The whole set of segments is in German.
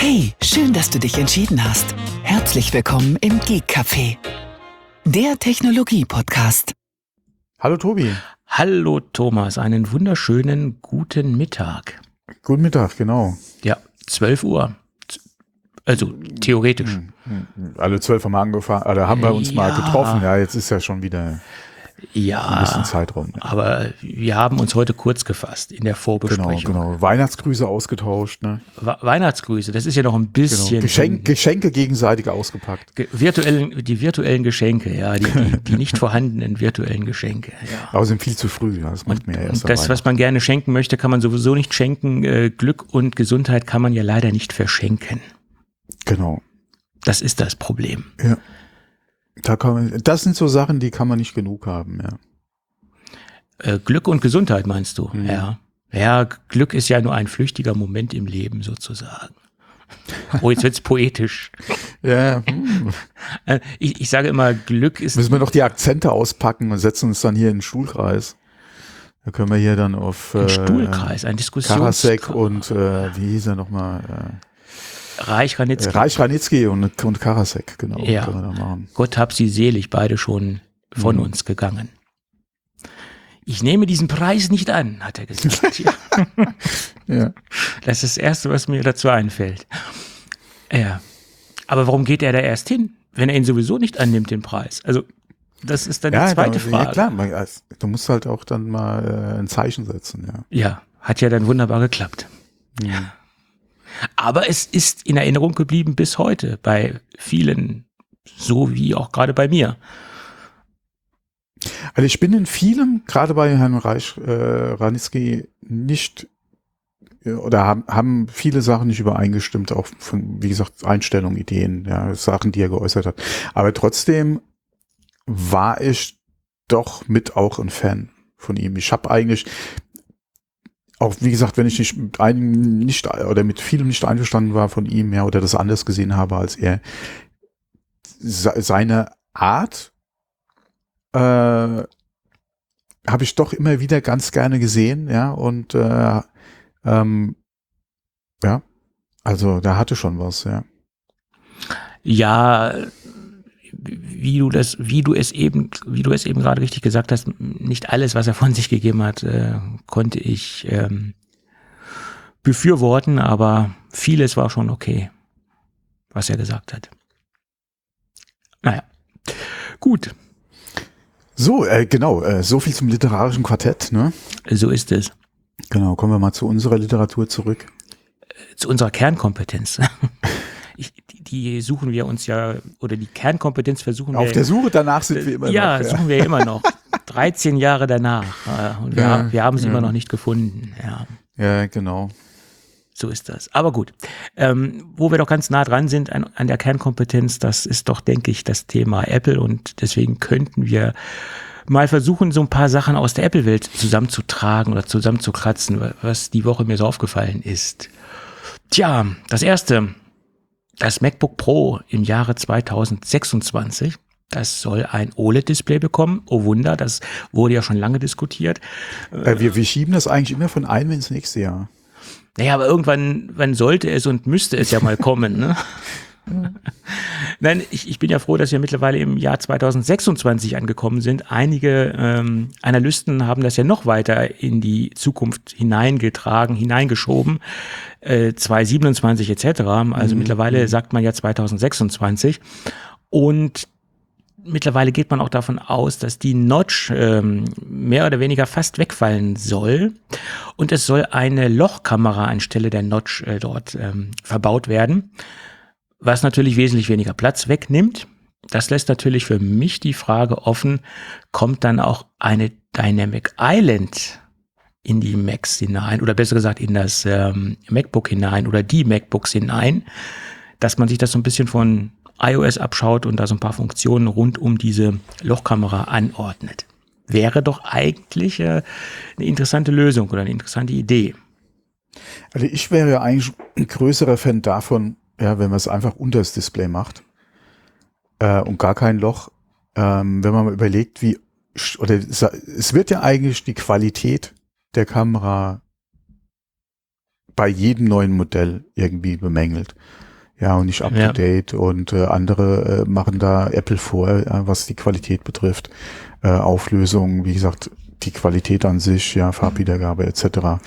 Hey, schön, dass du dich entschieden hast. Herzlich willkommen im Geek Café, der Technologie-Podcast. Hallo Tobi. Hallo Thomas, einen wunderschönen guten Mittag. Guten Mittag, genau. Ja, 12 Uhr. Also theoretisch. Alle 12 haben wir angefangen, oder haben wir uns mal Ja. getroffen. Ja, jetzt ist ja schon wieder ein Ja, bisschen Zeit rum. aber wir haben uns heute kurz gefasst in der Vorbesprechung. Genau. Weihnachtsgrüße ausgetauscht, ne? Weihnachtsgrüße, das ist ja noch ein bisschen. Geschenke gegenseitig ausgepackt. Die virtuellen Geschenke, ja, die nicht vorhandenen virtuellen Geschenke. Ja. Aber sind viel zu früh, ja, das macht mir ja erst Und das, was man gerne schenken möchte, kann man sowieso nicht schenken. Glück und Gesundheit kann man ja leider nicht verschenken. Genau. Das ist das Problem. Ja. Das sind so Sachen, die kann man nicht genug haben, ja. Glück und Gesundheit meinst du? Mhm. Ja. Ja, Glück ist ja nur ein flüchtiger Moment im Leben sozusagen. Oh, jetzt wird's poetisch. Ja. Ich sage immer, Glück ist... Müssen wir noch die Akzente auspacken und setzen uns dann hier in den Stuhlkreis. Da können wir hier dann auf ein Stuhlkreis, ein Diskussionskreis. Karasek und wie hieß er nochmal? Reich Ranitzky und Karasek, genau. Ja. Können wir da machen. Gott hab sie selig, beide schon von uns gegangen. Ich nehme diesen Preis nicht an, hat er gesagt. Ja. Das ist das Erste, was mir dazu einfällt. Ja. Aber warum geht er da erst hin, wenn er ihn sowieso nicht annimmt, den Preis? Also, das ist dann die zweite Frage. Ja, klar. Du musst halt auch dann mal ein Zeichen setzen, ja. Ja, hat ja dann wunderbar geklappt. Ja. Aber es ist in Erinnerung geblieben bis heute bei vielen, so wie auch gerade bei mir. Also ich bin in vielem, gerade bei Herrn Ranitzky, nicht, oder haben viele Sachen nicht übereingestimmt, auch von, wie gesagt, Einstellungen, Ideen, ja, Sachen, die er geäußert hat. Aber trotzdem war ich doch mit auch ein Fan von ihm. Ich habe eigentlich auch, wie gesagt, wenn ich mit vielem nicht einverstanden war von ihm, ja, oder das anders gesehen habe als er, seine Art habe ich doch immer wieder ganz gerne gesehen, ja, und ja, also da hatte schon was, ja. Ja, wie du es eben gerade richtig gesagt hast, nicht alles, was er von sich gegeben hat, konnte ich befürworten, aber vieles war schon okay, was er gesagt hat. Naja, gut. So, genau, so viel zum literarischen Quartett, ne? So ist es. Genau, kommen wir mal zu unserer Literatur zurück. Zu unserer Kernkompetenz. Die suchen wir uns ja, oder die Kernkompetenz versuchen wir. Auf der Suche danach sind wir immer noch. Ja, suchen wir immer noch. 13 Jahre danach. Und wir haben sie immer noch nicht gefunden. Ja, genau. So ist das. Aber gut, wo wir doch ganz nah dran sind an der Kernkompetenz, das ist doch, denke ich, das Thema Apple. Und deswegen könnten wir mal versuchen, so ein paar Sachen aus der Apple-Welt zusammenzutragen oder zusammenzukratzen, was die Woche mir so aufgefallen ist. Tja, das erste, das MacBook Pro im Jahre 2026. Das soll ein OLED-Display bekommen. Oh Wunder, das wurde ja schon lange diskutiert. Wir schieben das eigentlich immer von einem ins nächste Jahr. Naja, aber irgendwann sollte es und müsste es ja mal kommen, ne? Nein, ich bin ja froh, dass wir mittlerweile im Jahr 2026 angekommen sind. Einige Analysten haben das ja noch weiter in die Zukunft hineingeschoben, 2027 etc. Also mittlerweile sagt man ja 2026. Und mittlerweile geht man auch davon aus, dass die Notch mehr oder weniger fast wegfallen soll. Und es soll eine Lochkamera anstelle der Notch dort verbaut werden, was natürlich wesentlich weniger Platz wegnimmt. Das lässt natürlich für mich die Frage offen, kommt dann auch eine Dynamic Island in die Macs hinein oder besser gesagt in das MacBook hinein oder die MacBooks hinein, dass man sich das so ein bisschen von iOS abschaut und da so ein paar Funktionen rund um diese Lochkamera anordnet. Wäre doch eigentlich eine interessante Lösung oder eine interessante Idee. Also ich wäre ja eigentlich ein größerer Fan davon, ja, wenn man es einfach unter das Display macht und gar kein Loch. Wenn man mal überlegt, es wird ja eigentlich die Qualität der Kamera bei jedem neuen Modell irgendwie bemängelt. Ja, und nicht up to date und andere machen da Apple vor, was die Qualität betrifft. Auflösung, wie gesagt, die Qualität an sich, ja, Farbwiedergabe etc.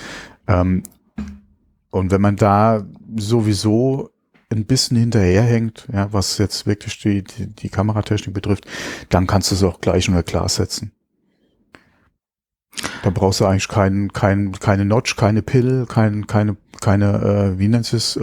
Und wenn man da sowieso ein bisschen hinterherhängt, ja, was jetzt wirklich die Kameratechnik betrifft, dann kannst du es auch gleich unter Glas setzen. Da brauchst du eigentlich keine Notch, keine Pill, keine, wie nennt es,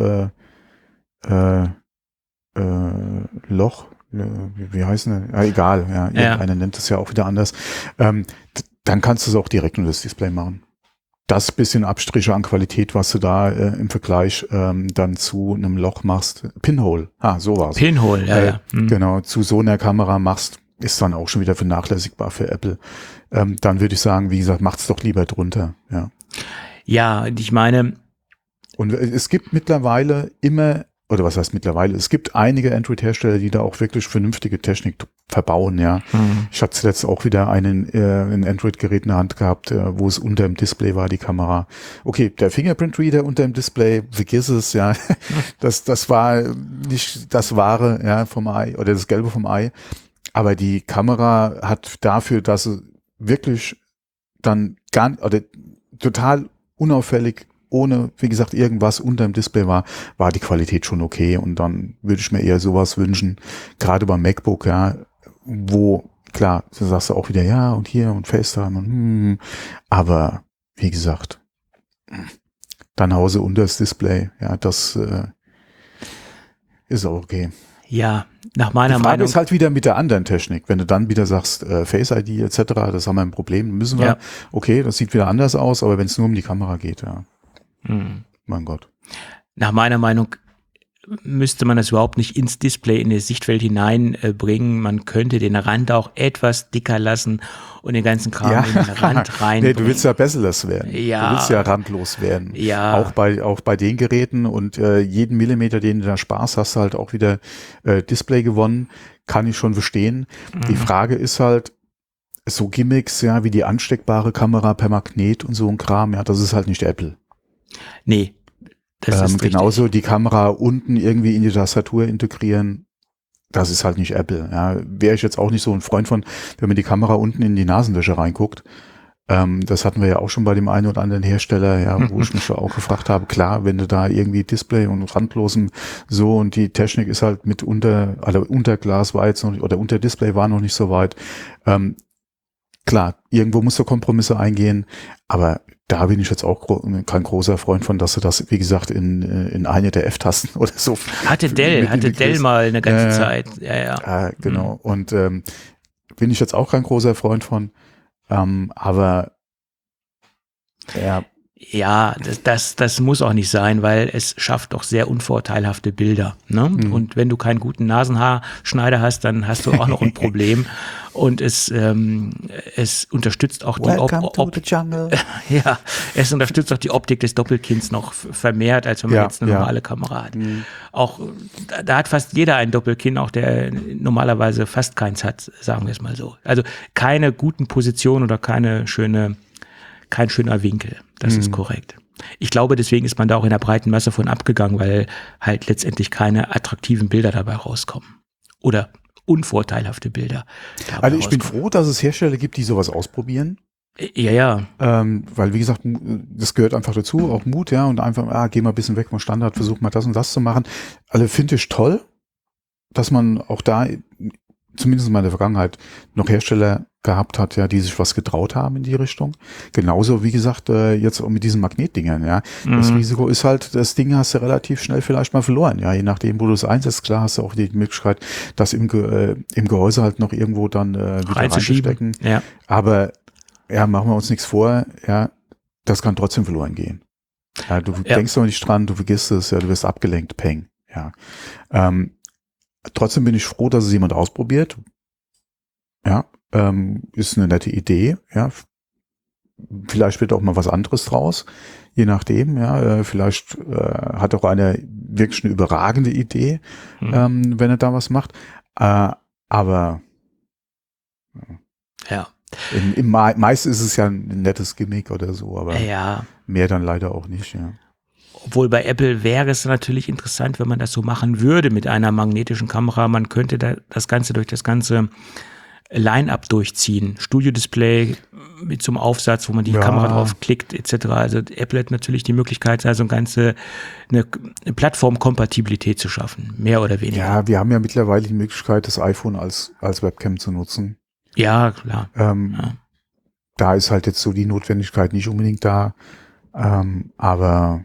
Loch, wie heißen die? Egal, ja, irgendeiner nennt es ja auch wieder anders. Dann kannst du es auch direkt unter das Display machen. Das bisschen Abstriche an Qualität, was du da im Vergleich dann zu einem Loch machst, Pinhole, so war's. Pinhole, ja. Genau, zu so einer Kamera machst, ist dann auch schon wieder vernachlässigbar für Apple. Dann würde ich sagen, wie gesagt, macht's doch lieber drunter, ja. Ja, ich meine. Und es gibt mittlerweile immer, oder was heißt mittlerweile, es gibt einige Android-Hersteller, die da auch wirklich vernünftige Technik verbauen, ja. Ich hatte zuletzt auch wieder ein Android-Gerät in der Hand gehabt, wo es unter dem Display war, die Kamera. Okay, der Fingerprint-Reader unter dem Display, vergiss es, ja. Das war nicht das Wahre, ja, vom Ei, oder das Gelbe vom Ei. Aber die Kamera hat dafür, dass sie wirklich dann total unauffällig, ohne, wie gesagt, irgendwas unter dem Display war die Qualität schon okay. Und dann würde ich mir eher sowas wünschen, gerade beim MacBook, ja, wo, klar, du sagst auch wieder, ja, und hier und FaceTime und aber wie gesagt, dann Hause unter das Display, ja, das ist auch okay. Ja, nach meiner Die Frage Meinung ist halt wieder mit der anderen Technik. Wenn du dann wieder sagst, Face ID etc., das haben wir ein Problem, müssen wir, okay, das sieht wieder anders aus, aber wenn es nur um die Kamera geht, ja. Mein Gott. Nach meiner Meinung müsste man das überhaupt nicht ins Display, in das Sichtfeld hineinbringen. Man könnte den Rand auch etwas dicker lassen und den ganzen Kram in den Rand rein. Nee, du willst ja bezeless werden. Ja. Du willst ja randlos werden. Ja. Auch bei den Geräten und jeden Millimeter, den du da sparst, hast du halt auch wieder Display gewonnen. Kann ich schon verstehen. Die Frage ist halt, so Gimmicks, ja, wie die ansteckbare Kamera per Magnet und so ein Kram, ja, das ist halt nicht Apple. Nee. Das ist genauso die Kamera unten irgendwie in die Tastatur integrieren, das ist halt nicht Apple. Ja, wäre ich jetzt auch nicht so ein Freund von, wenn man die Kamera unten in die Nasenlöcher reinguckt. Das hatten wir ja auch schon bei dem einen oder anderen Hersteller, ja, wo ich mich auch gefragt habe, klar, wenn du da irgendwie Display und randlosen so und die Technik ist halt mit unter Glas war jetzt noch nicht, oder unter Display war noch nicht so weit. Klar, irgendwo musst du Kompromisse eingehen, aber da bin ich jetzt auch kein großer Freund von, dass du das, wie gesagt, in eine der F-Tasten oder so. Hatte Dell mal eine ganze Zeit. Ja. Genau. Und bin ich jetzt auch kein großer Freund von. Aber ja. Ja, das muss auch nicht sein, weil es schafft doch sehr unvorteilhafte Bilder. Ne? Und wenn du keinen guten Nasenhaarschneider hast, dann hast du auch noch ein Problem. Und es unterstützt auch die Optik. Ja, es unterstützt auch die Optik des Doppelkinns noch vermehrt, als wenn man jetzt eine normale Kamera hat. Auch da hat fast jeder ein Doppelkinn, auch der normalerweise fast keins hat, sagen wir es mal so. Also keine guten Positionen oder kein schöner Winkel. Das ist korrekt. Ich glaube, deswegen ist man da auch in der breiten Masse von abgegangen, weil halt letztendlich keine attraktiven Bilder dabei rauskommen. Oder unvorteilhafte Bilder. Also ich bin froh, dass es Hersteller gibt, die sowas ausprobieren. Ja. Weil, wie gesagt, das gehört einfach dazu, auch Mut, ja, und einfach, geh mal ein bisschen weg vom Standard, versuch mal das und das zu machen. Also finde ich toll, dass man auch da, zumindest in der Vergangenheit, noch Hersteller gehabt hat, ja, die sich was getraut haben in die Richtung. Genauso, wie gesagt, jetzt auch mit diesen Magnetdingern, ja. Das Risiko ist halt, das Ding hast du relativ schnell vielleicht mal verloren, ja, je nachdem, wo du es einsetzt. Klar hast du auch die Möglichkeit, das im Gehäuse halt noch irgendwo dann wieder reinzustecken. Ja. Aber, ja, machen wir uns nichts vor, ja, das kann trotzdem verloren gehen. Ja, du denkst doch nicht dran, du vergisst es, ja, du wirst abgelenkt, peng, ja. Trotzdem bin ich froh, dass es jemand ausprobiert. Ja, ist eine nette Idee, ja. Vielleicht wird auch mal was anderes draus, je nachdem, ja. Vielleicht hat auch einer wirklich eine überragende Idee, wenn er da was macht. Aber ja. Meist ist es ja ein nettes Gimmick oder so, aber ja. mehr dann leider auch nicht, ja. Obwohl bei Apple wäre es natürlich interessant, wenn man das so machen würde mit einer magnetischen Kamera. Man könnte da das Ganze durch das ganze Line-Up durchziehen. Studio-Display mit so einem Aufsatz, wo man die Kamera drauf klickt, etc. Also Apple hat natürlich die Möglichkeit, also eine Plattformkompatibilität zu schaffen, mehr oder weniger. Ja, wir haben ja mittlerweile die Möglichkeit, das iPhone als Webcam zu nutzen. Ja, klar. Da ist halt jetzt so die Notwendigkeit nicht unbedingt da, aber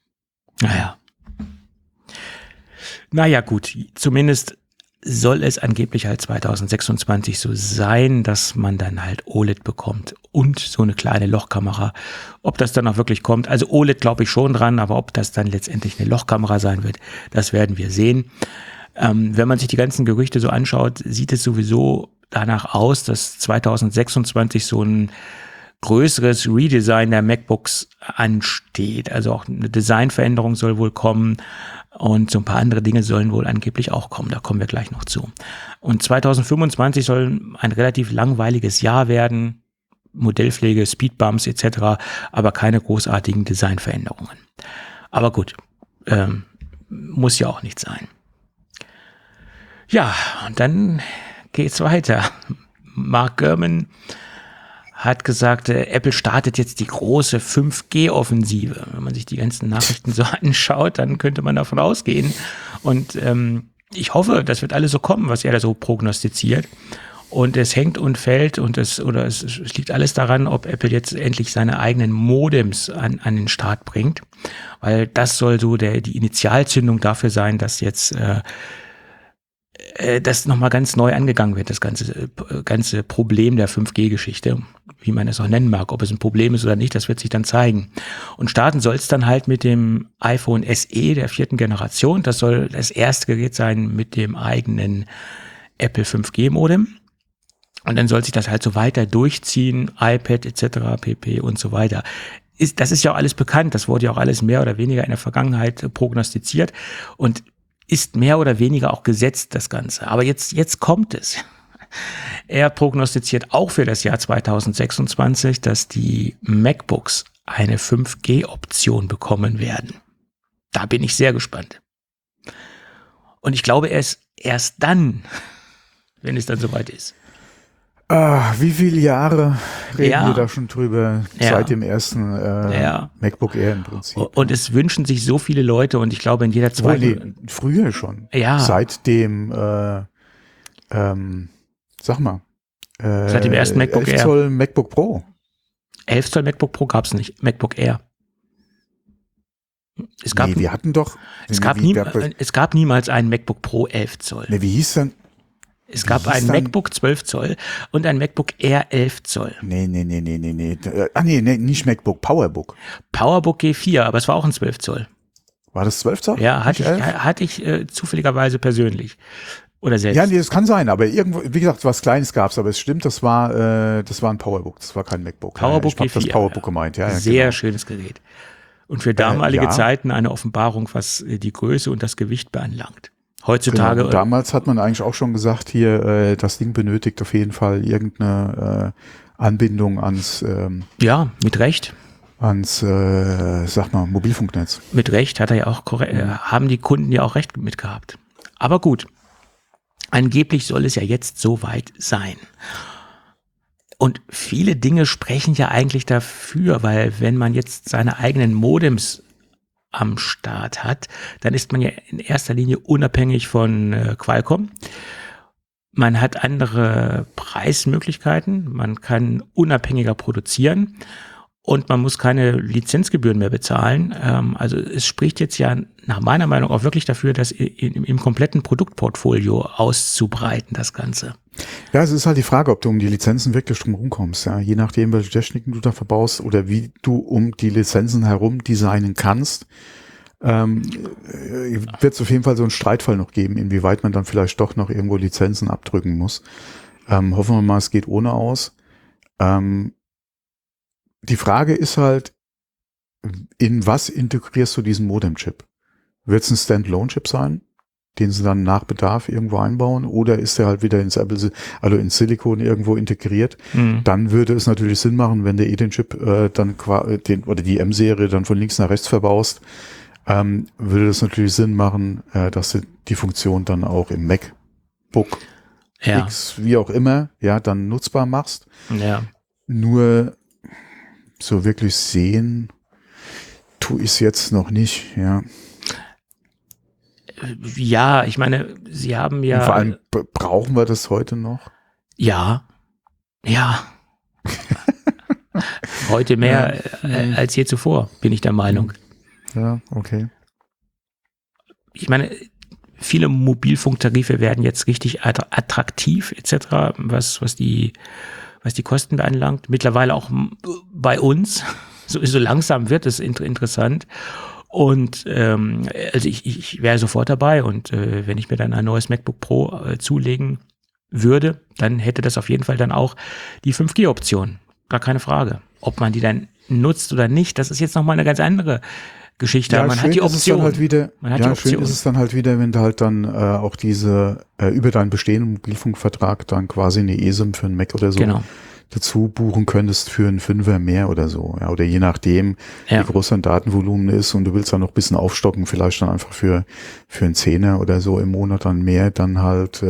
Naja, gut, zumindest soll es angeblich halt 2026 so sein, dass man dann halt OLED bekommt und so eine kleine Lochkamera. Ob das dann auch wirklich kommt, also OLED glaube ich schon dran, aber ob das dann letztendlich eine Lochkamera sein wird, das werden wir sehen. Wenn man sich die ganzen Gerüchte so anschaut, sieht es sowieso danach aus, dass 2026 so ein größeres Redesign der MacBooks ansteht. Also auch eine Designveränderung soll wohl kommen und so ein paar andere Dinge sollen wohl angeblich auch kommen. Da kommen wir gleich noch zu. Und 2025 soll ein relativ langweiliges Jahr werden. Modellpflege, Speedbumps etc., aber keine großartigen Designveränderungen. Aber gut, muss ja auch nicht sein. Ja, und dann geht's weiter. Mark Gurman hat gesagt, Apple startet jetzt die große 5G-Offensive. Wenn man sich die ganzen Nachrichten so anschaut, dann könnte man davon ausgehen. Und ich hoffe, das wird alles so kommen, was er da so prognostiziert. Und es hängt und fällt und es liegt alles daran, ob Apple jetzt endlich seine eigenen Modems an den Start bringt. Weil das soll so die Initialzündung dafür sein, dass jetzt das nochmal ganz neu angegangen wird, das ganze Problem der 5G-Geschichte, wie man es auch nennen mag. Ob es ein Problem ist oder nicht, das wird sich dann zeigen. Und starten soll es dann halt mit dem iPhone SE der 4. Generation. Das soll das erste Gerät sein mit dem eigenen Apple 5G-Modem. Und dann soll sich das halt so weiter durchziehen, iPad etc., pp. Und so weiter. Das ist ja auch alles bekannt, das wurde ja auch alles mehr oder weniger in der Vergangenheit prognostiziert und ist mehr oder weniger auch gesetzt, das Ganze. Aber jetzt kommt es. Er prognostiziert auch für das Jahr 2026, dass die MacBooks eine 5G-Option bekommen werden. Da bin ich sehr gespannt. Und ich glaube erst dann, wenn es dann soweit ist. Wie viele Jahre reden wir da schon drüber, seit dem ersten MacBook Air im Prinzip. Und es wünschen sich so viele Leute und ich glaube in jeder zweiten... früher schon. Ja. Seit dem, seit dem ersten MacBook 11 Air. Zoll MacBook Pro. 11 Zoll MacBook Pro gab es nicht, MacBook Air. Wir hatten doch... Es gab niemals einen MacBook Pro 11 Zoll. Wie hieß denn... Es gab ein MacBook 12 Zoll und ein MacBook Air 11 Zoll. Nee. Nicht MacBook, PowerBook. PowerBook G4, aber es war auch ein 12 Zoll. War das 12 Zoll? Ja, hatte ich zufälligerweise persönlich. Oder selbst. Ja, nee, das kann sein, aber irgendwo, wie gesagt, was Kleines gab's, aber es stimmt, das war ein PowerBook, das war kein MacBook. PowerBook ich habe das PowerBook gemeint, ja. Sehr genau. schönes Gerät. Und für damalige Zeiten eine Offenbarung, was die Größe und das Gewicht beanlangt. Heutzutage. Genau. Damals hat man eigentlich auch schon gesagt, hier, das Ding benötigt auf jeden Fall irgendeine Anbindung ans mit Recht. Ans Mobilfunknetz. Mit Recht hat er ja auch haben die Kunden ja auch recht mit gehabt. Aber gut. Angeblich soll es ja jetzt soweit sein. Und viele Dinge sprechen ja eigentlich dafür, weil wenn man jetzt seine eigenen Modems am Start hat, dann ist man ja in erster Linie unabhängig von Qualcomm. Man hat andere Preismöglichkeiten, man kann unabhängiger produzieren und man muss keine Lizenzgebühren mehr bezahlen. Also es spricht jetzt ja nach meiner Meinung auch wirklich dafür, das im kompletten Produktportfolio auszubreiten, das Ganze. Ja, es ist halt die Frage, ob du um die Lizenzen wirklich drum rumkommst. Ja? Je nachdem, welche Techniken du da verbaust oder wie du um die Lizenzen herum designen kannst, wird es auf jeden Fall so einen Streitfall noch geben, inwieweit man dann vielleicht doch noch irgendwo Lizenzen abdrücken muss. Hoffen wir mal, es geht ohne aus. Die Frage ist halt, in was integrierst du diesen Modem-Chip? Wird es ein Standalone-Chip sein? den sie dann nach Bedarf irgendwo einbauen, oder ist der halt wieder ins ins Silikon irgendwo integriert, dann würde es natürlich Sinn machen, wenn du den Chip dann oder die M-Serie dann von links nach rechts verbaust, würde das natürlich Sinn machen, dass du die Funktion dann auch im MacBook X, wie auch immer, ja, dann nutzbar machst. Ja. Nur so wirklich sehen tue ich es jetzt noch nicht, ja. Ja, ich meine, sie haben ja... Und vor allem, brauchen wir das heute noch? Ja. Heute mehr als je zuvor, bin ich der Meinung. Ja, okay. Ich meine, viele Mobilfunktarife werden jetzt richtig attraktiv etc., was die Kosten anbelangt. Mittlerweile auch bei uns. So langsam wird es interessant. Und also ich wäre sofort dabei, und wenn ich mir dann ein neues MacBook Pro zulegen würde, dann hätte das auf jeden Fall dann auch die 5G-Option. Gar keine Frage. Ob man die dann nutzt oder nicht, das ist jetzt nochmal eine ganz andere Geschichte. Ja, man hat die Option. Schön ist es dann halt wieder, wenn du halt dann auch diese über deinen bestehenden Mobilfunkvertrag dann quasi eine eSIM für einen Mac oder so dazu buchen könntest für einen Fünfer mehr oder so. Ja, oder je nachdem, wie groß dein Datenvolumen ist, und du willst dann noch ein bisschen aufstocken, vielleicht dann einfach für einen Zehner oder so im Monat dann mehr, dann halt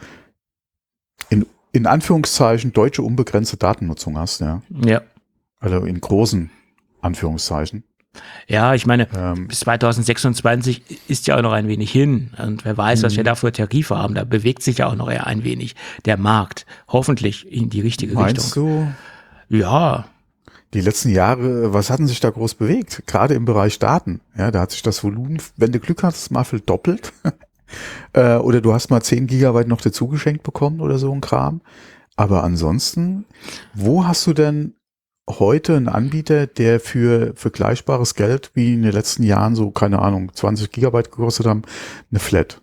in Anführungszeichen deutsche unbegrenzte Datennutzung hast, ja. Ja. Also in großen Anführungszeichen. Ja, ich meine, bis 2026 ist ja auch noch ein wenig hin, und wer weiß, was wir da für Tarife haben. Da bewegt sich ja auch noch eher ein wenig der Markt, hoffentlich in die richtige Richtung. Meinst du? Ja. Die letzten Jahre, was hatten sich da groß bewegt? Gerade im Bereich Daten. Ja, da hat sich das Volumen, wenn du Glück hast, mal verdoppelt. Oder du hast mal 10 Gigabyte noch dazu geschenkt bekommen oder so ein Kram. Aber ansonsten, wo hast du denn heute einen Anbieter, der für vergleichbares Geld wie in den letzten Jahren so, keine Ahnung, 20 Gigabyte gekostet haben, eine Flat?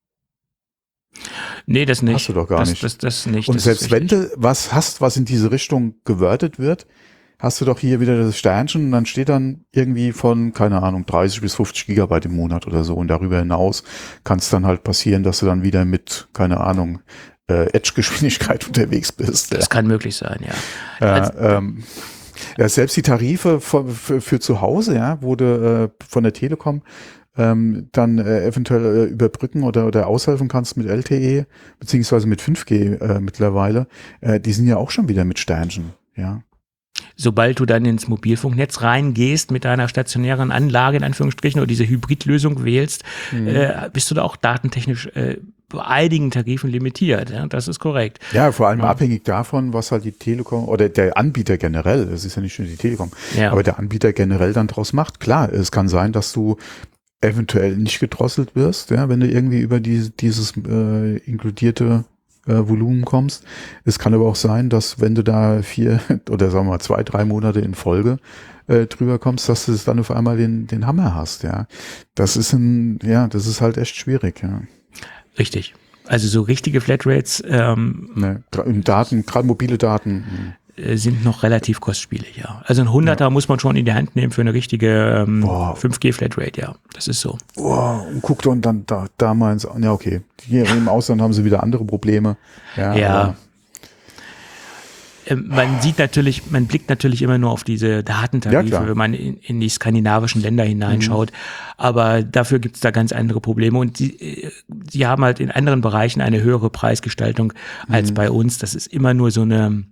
Nee, das nicht. Hast du doch gar nicht. Das nicht. Und das selbst wenn du was hast, was in diese Richtung gewortet wird, hast du doch hier wieder das Sternchen, und dann steht dann irgendwie von, keine Ahnung, 30 bis 50 Gigabyte im Monat oder so, und darüber hinaus kann es dann halt passieren, dass du dann wieder mit, keine Ahnung, Edge-Geschwindigkeit unterwegs bist. Das kann möglich sein, ja. Ja, selbst die Tarife für zu Hause, ja, wo du von der Telekom dann eventuell überbrücken oder aushelfen kannst mit LTE, beziehungsweise mit 5G mittlerweile, die sind ja auch schon wieder mit Sternchen, ja. Sobald du dann ins Mobilfunknetz reingehst mit deiner stationären Anlage, in Anführungsstrichen, oder diese Hybridlösung wählst, bist du da auch datentechnisch bei einigen Tarifen limitiert. Ja? Das ist korrekt. Ja, vor allem abhängig davon, was halt die Telekom oder der Anbieter generell, das ist ja nicht nur die Telekom, aber der Anbieter generell dann draus macht. Klar, es kann sein, dass du eventuell nicht gedrosselt wirst, ja, wenn du irgendwie über dieses inkludierte Volumen kommst. Es kann aber auch sein, dass wenn du da 4 oder sagen wir mal 2, 3 Monate in Folge drüber kommst, dass du dann auf einmal den Hammer hast, ja. Das ist das ist halt echt schwierig, ja. Richtig. Also so richtige Flatrates in Daten, gerade mobile Daten sind noch relativ kostspielig, ja. Also ein 100er muss man schon in die Hand nehmen für eine richtige 5G-Flatrate, ja. Das ist so. Und guckt und dann da mal ins, ja okay, hier im Ausland haben sie wieder andere Probleme. Ja. Man blickt natürlich immer nur auf diese Datentarife, wenn man in die skandinavischen Länder hineinschaut. Aber dafür gibt es da ganz andere Probleme. Und sie haben halt in anderen Bereichen eine höhere Preisgestaltung als bei uns. Das ist immer nur so eine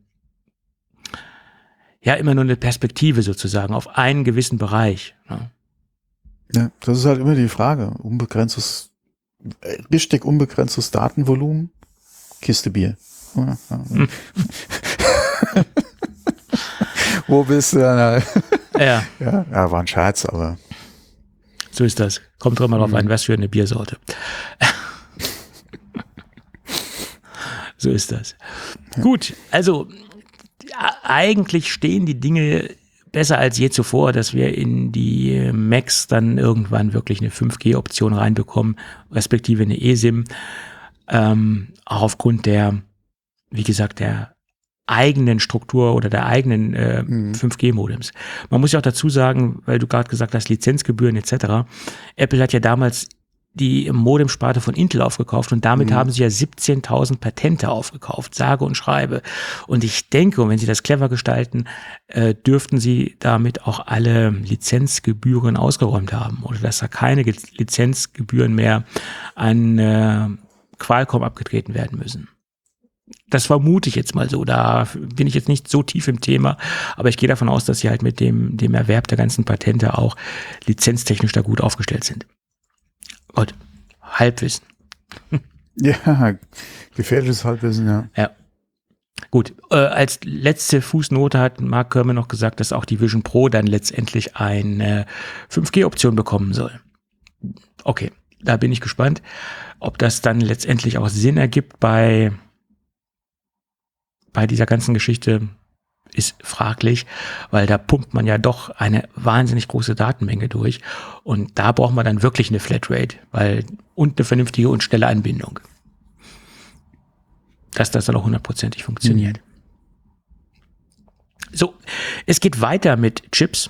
Perspektive sozusagen auf einen gewissen Bereich. Ne? Ja, das ist halt immer die Frage. Richtig unbegrenztes Datenvolumen, Kiste Bier. Ja. Wo bist du denn? Ja, war ein Scherz, aber. So ist das. Kommt doch mal drauf an, was für eine Biersorte. So ist das. Ja. Gut, also eigentlich stehen die Dinge besser als je zuvor, dass wir in die Macs dann irgendwann wirklich eine 5G-Option reinbekommen, respektive eine eSIM. Auch aufgrund der, wie gesagt, der eigenen Struktur oder der eigenen 5G-Modems. Man muss ja auch dazu sagen, weil du gerade gesagt hast, Lizenzgebühren etc. Apple hat ja damals die Modemsparte von Intel aufgekauft und damit haben sie ja 17.000 Patente aufgekauft, sage und schreibe. Und ich denke, und wenn sie das clever gestalten, dürften sie damit auch alle Lizenzgebühren ausgeräumt haben oder dass da keine Lizenzgebühren mehr an Qualcomm abgetreten werden müssen. Das vermute ich jetzt mal so, da bin ich jetzt nicht so tief im Thema, aber ich gehe davon aus, dass sie halt mit dem Erwerb der ganzen Patente auch lizenztechnisch da gut aufgestellt sind. Gut, Halbwissen. Ja, gefährliches Halbwissen, ja. Ja. Gut, als letzte Fußnote hat Mark Gurman noch gesagt, dass auch die Vision Pro dann letztendlich eine 5G-Option bekommen soll. Okay, da bin ich gespannt, ob das dann letztendlich auch Sinn ergibt bei dieser ganzen Geschichte. Ist fraglich, weil da pumpt man ja doch eine wahnsinnig große Datenmenge durch und da braucht man dann wirklich eine Flatrate, und eine vernünftige und schnelle Anbindung. Dass das dann auch 100%ig funktioniert. So, es geht weiter mit Chips.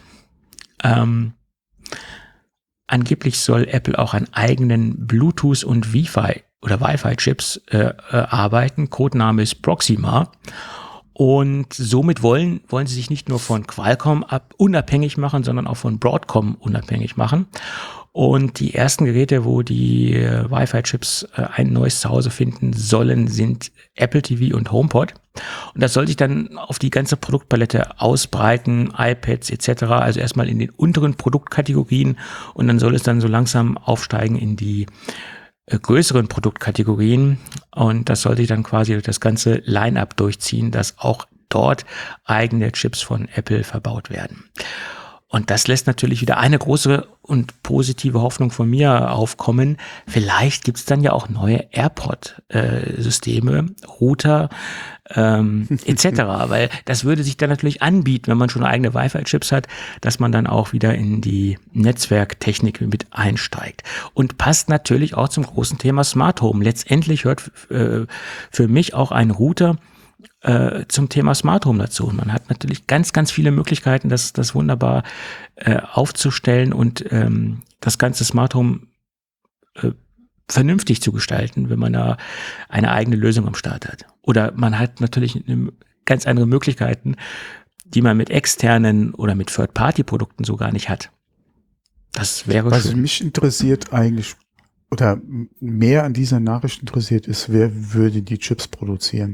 Angeblich soll Apple auch an eigenen Bluetooth und Wi-Fi-Chips arbeiten. Codename ist Proxima. Und somit wollen sie sich nicht nur von Qualcomm unabhängig machen, sondern auch von Broadcom unabhängig machen. Und die ersten Geräte, wo die Wi-Fi-Chips ein neues Zuhause finden sollen, sind Apple TV und HomePod. Und das soll sich dann auf die ganze Produktpalette ausbreiten, iPads etc. Also erstmal in den unteren Produktkategorien und dann soll es dann so langsam aufsteigen in die größeren Produktkategorien und das sollte dann quasi das ganze Line-up durchziehen, dass auch dort eigene Chips von Apple verbaut werden. Und das lässt natürlich wieder eine große und positive Hoffnung von mir aufkommen. Vielleicht gibt es dann ja auch neue AirPod-Systeme, Router etc., weil das würde sich dann natürlich anbieten, wenn man schon eigene Wi-Fi-Chips hat, dass man dann auch wieder in die Netzwerktechnik mit einsteigt. Und passt natürlich auch zum großen Thema Smart Home. Letztendlich hört für mich auch ein Router zum Thema Smart Home dazu. Und man hat natürlich ganz, ganz viele Möglichkeiten, das wunderbar aufzustellen und das ganze Smart Home vernünftig zu gestalten, wenn man da eine eigene Lösung am Start hat. Oder man hat natürlich ganz andere Möglichkeiten, die man mit externen oder mit Third-Party-Produkten so gar nicht hat. Das wäre schön. Was mich interessiert eigentlich, oder mehr an dieser Nachricht interessiert ist, wer würde die Chips produzieren?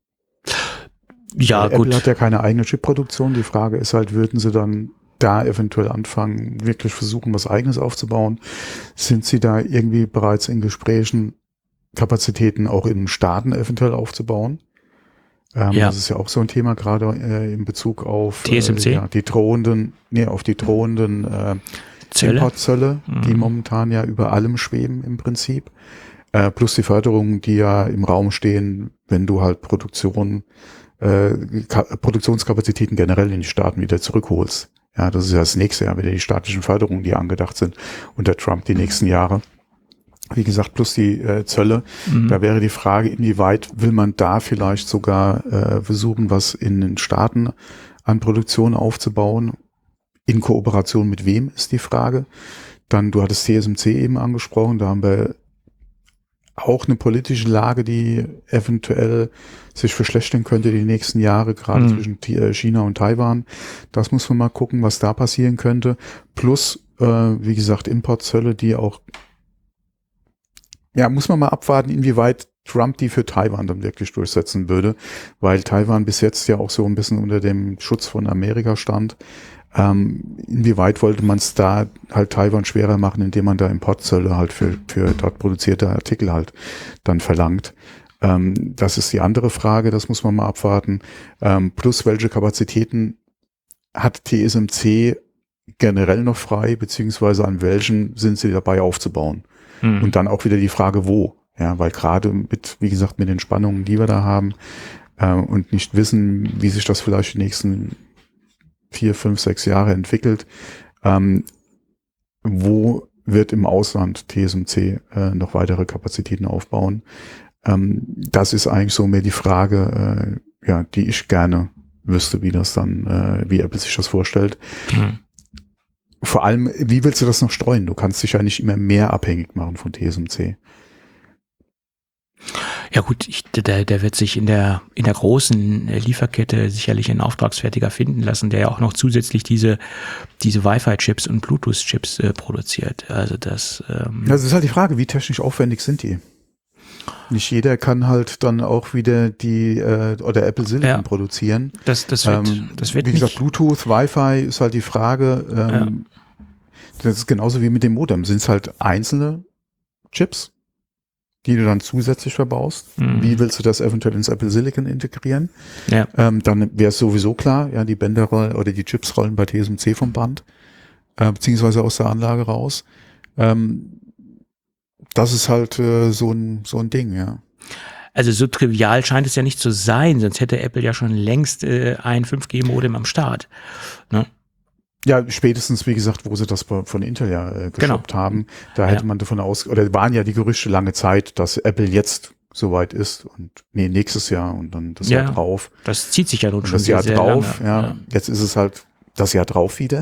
Ja, gut. Apple hat ja keine eigene Chipproduktion. Die Frage ist halt, würden sie dann da eventuell anfangen, wirklich versuchen, was Eigenes aufzubauen? Sind sie da irgendwie bereits in Gesprächen, Kapazitäten auch in Staaten eventuell aufzubauen? Ja. Das ist ja auch so ein Thema, gerade in Bezug auf TSMC? Auf die drohenden Importzölle, die momentan ja über allem schweben im Prinzip. Plus die Förderungen, die ja im Raum stehen, wenn du halt Produktionskapazitäten generell in die Staaten wieder zurückholst. Ja, das ist ja das nächste Jahr wieder die staatlichen Förderungen, die angedacht sind unter Trump die nächsten Jahre. Wie gesagt, plus die Zölle. Da wäre die Frage, inwieweit will man da vielleicht sogar versuchen, was in den Staaten an Produktion aufzubauen. In Kooperation mit wem ist die Frage. Dann, du hattest TSMC eben angesprochen, da haben wir auch eine politische Lage, die eventuell sich verschlechtern könnte die nächsten Jahre, gerade zwischen China und Taiwan. Das muss man mal gucken, was da passieren könnte. Plus, wie gesagt, Importzölle, die auch, ja, muss man mal abwarten, inwieweit Trump die für Taiwan dann wirklich durchsetzen würde, weil Taiwan bis jetzt ja auch so ein bisschen unter dem Schutz von Amerika stand. Inwieweit wollte man es da halt Taiwan schwerer machen, indem man da Importzölle halt für dort produzierte Artikel halt dann verlangt. Das ist die andere Frage, das muss man mal abwarten. Plus, welche Kapazitäten hat TSMC generell noch frei, beziehungsweise an welchen sind sie dabei aufzubauen? Und dann auch wieder die Frage, wo? Ja, weil gerade wie gesagt, mit den Spannungen, die wir da haben und nicht wissen, wie sich das vielleicht die nächsten 4, 5, 6 Jahre entwickelt, wo wird im Ausland TSMC noch weitere Kapazitäten aufbauen? Das ist eigentlich so mehr die Frage, die ich gerne wüsste, wie das dann, wie Apple sich das vorstellt. vor allem, wie willst du das noch streuen? Du kannst dich ja nicht immer mehr abhängig machen von TSMC. Ja gut, der wird sich in der großen Lieferkette sicherlich einen Auftragsfertiger finden lassen, der ja auch noch zusätzlich diese Wi-Fi-Chips und Bluetooth-Chips produziert. Also das ist halt die Frage, wie technisch aufwendig sind die? Nicht jeder kann halt dann auch wieder die oder Apple Silicon produzieren. Das wird wie gesagt, Bluetooth, Wi-Fi ist halt die Frage. Das ist genauso wie mit dem Modem. Sind es halt einzelne Chips, die du dann zusätzlich verbaust? Wie willst du das eventuell ins Apple Silicon integrieren? Ja. Dann wäre es sowieso klar, ja, die Bänder oder die Chips rollen bei TSMC vom Band, beziehungsweise aus der Anlage raus. Das ist halt so ein Ding, ja. Also so trivial scheint es ja nicht zu sein, sonst hätte Apple ja schon längst ein 5G-Modem am Start. Ne? Ja, spätestens, wie gesagt, wo sie das von Intel ja geshoppt haben, da hätte man davon oder waren ja die Gerüchte lange Zeit, dass Apple jetzt soweit ist und nächstes Jahr und dann das Jahr drauf. Das zieht sich ja nun schon das Jahr sehr drauf, lange. Ja. Jetzt ist es halt das Jahr drauf wieder.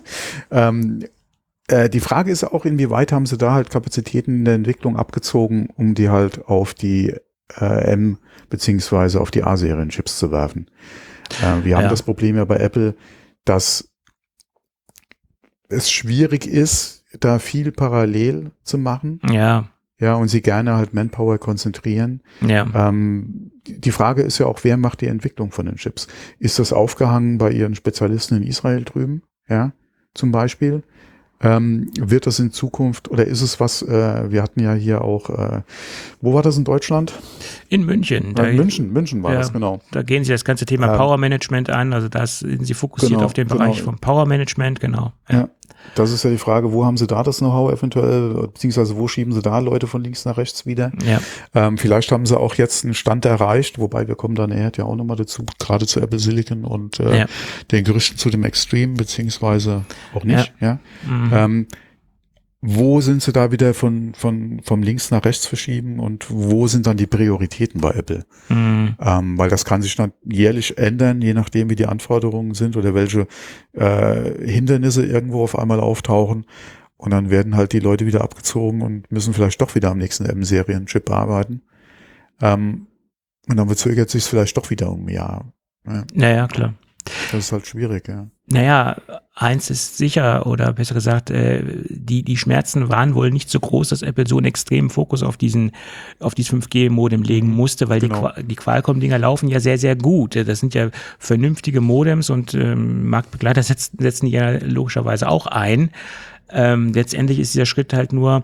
Die Frage ist auch, inwieweit haben sie da halt Kapazitäten in der Entwicklung abgezogen, um die halt auf die M- beziehungsweise auf die A-Serien-Chips zu werfen. Wir haben das Problem ja bei Apple, dass es schwierig ist, da viel parallel zu machen. Ja. Ja, und sie gerne halt Manpower konzentrieren. Ja. Die Frage ist ja auch, wer macht die Entwicklung von den Chips? Ist das aufgehangen bei ihren Spezialisten in Israel drüben? Ja, zum Beispiel. Wird das in Zukunft, oder ist es was, wir hatten ja hier auch, wo war das in Deutschland? In München. München war das, genau. Da gehen Sie das ganze Thema Power Management an, also da sind Sie fokussiert auf den Bereich vom Power Management, genau. Ja, das ist ja die Frage, wo haben Sie da das Know-how eventuell, beziehungsweise wo schieben Sie da Leute von links nach rechts wieder? Ja. Vielleicht haben Sie auch jetzt einen Stand erreicht, wobei wir kommen dann ja auch nochmal dazu, gerade zu Apple Silicon und den Gerüchten zu dem Extreme, beziehungsweise auch nicht, wo sind sie da wieder vom links nach rechts verschieben und wo sind dann die Prioritäten bei Apple? Weil das kann sich dann jährlich ändern, je nachdem wie die Anforderungen sind oder welche Hindernisse irgendwo auf einmal auftauchen. Und dann werden halt die Leute wieder abgezogen und müssen vielleicht doch wieder am nächsten M-Serien-Chip arbeiten. Und dann verzögert sich es vielleicht doch wieder um ein Jahr. Naja, klar. Das ist halt schwierig, ja. Naja, eins ist sicher, oder besser gesagt, die Schmerzen waren wohl nicht so groß, dass Apple so einen extremen Fokus auf dieses 5G-Modem legen musste, weil die Qualcomm-Dinger laufen ja sehr, sehr gut. Das sind ja vernünftige Modems und Marktbegleiter setzen die ja logischerweise auch ein. Letztendlich ist dieser Schritt halt nur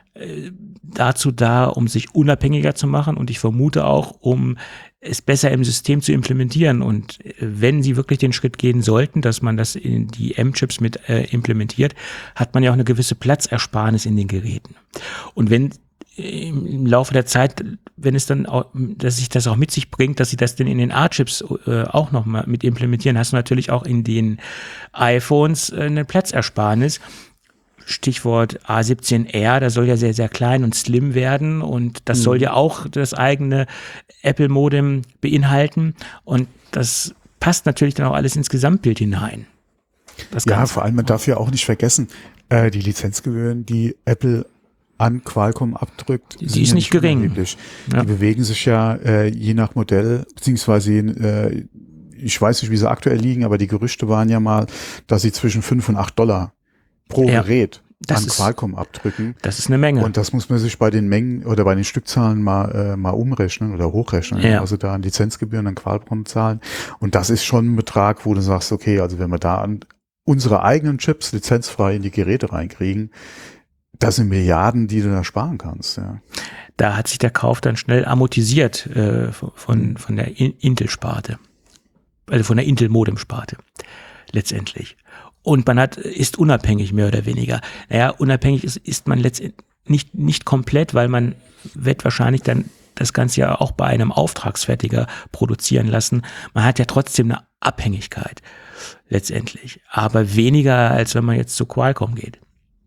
dazu da, um sich unabhängiger zu machen und ich vermute auch, um es besser im System zu implementieren. Und wenn sie wirklich den Schritt gehen sollten, dass man das in die M-Chips mit implementiert, hat man ja auch eine gewisse Platzersparnis in den Geräten. Und wenn im Laufe der Zeit, wenn es dann auch, dass sich das auch mit sich bringt, dass sie das dann in den A-Chips auch nochmal mit implementieren, hast du natürlich auch in den iPhones eine Platzersparnis. Stichwort A17R, das soll ja sehr, sehr klein und slim werden und das soll ja auch das eigene Apple-Modem beinhalten und das passt natürlich dann auch alles ins Gesamtbild hinein. Vor allem, man darf ja auch nicht vergessen, die Lizenzgebühren, die Apple an Qualcomm abdrückt, die ist nicht gering. Die bewegen sich ja je nach Modell, beziehungsweise ich weiß nicht, wie sie aktuell liegen, aber die Gerüchte waren ja mal, dass sie zwischen $5 und $8 pro Gerät an Qualcomm abdrücken. Das ist eine Menge. Und das muss man sich bei den Mengen oder bei den Stückzahlen mal umrechnen oder hochrechnen. Ja. Also da an Lizenzgebühren an Qualcomm zahlen. Und das ist schon ein Betrag, wo du sagst, okay, also wenn wir da an unsere eigenen Chips lizenzfrei in die Geräte reinkriegen, das sind Milliarden, die du da sparen kannst. Ja. Da hat sich der Kauf dann schnell amortisiert von der Intel-Sparte. Also von der Intel-Modem-Sparte letztendlich. Und man ist unabhängig, mehr oder weniger. Naja, unabhängig ist man letztendlich nicht komplett, weil man wird wahrscheinlich dann das Ganze ja auch bei einem Auftragsfertiger produzieren lassen. Man hat ja trotzdem eine Abhängigkeit letztendlich. Aber weniger, als wenn man jetzt zu Qualcomm geht.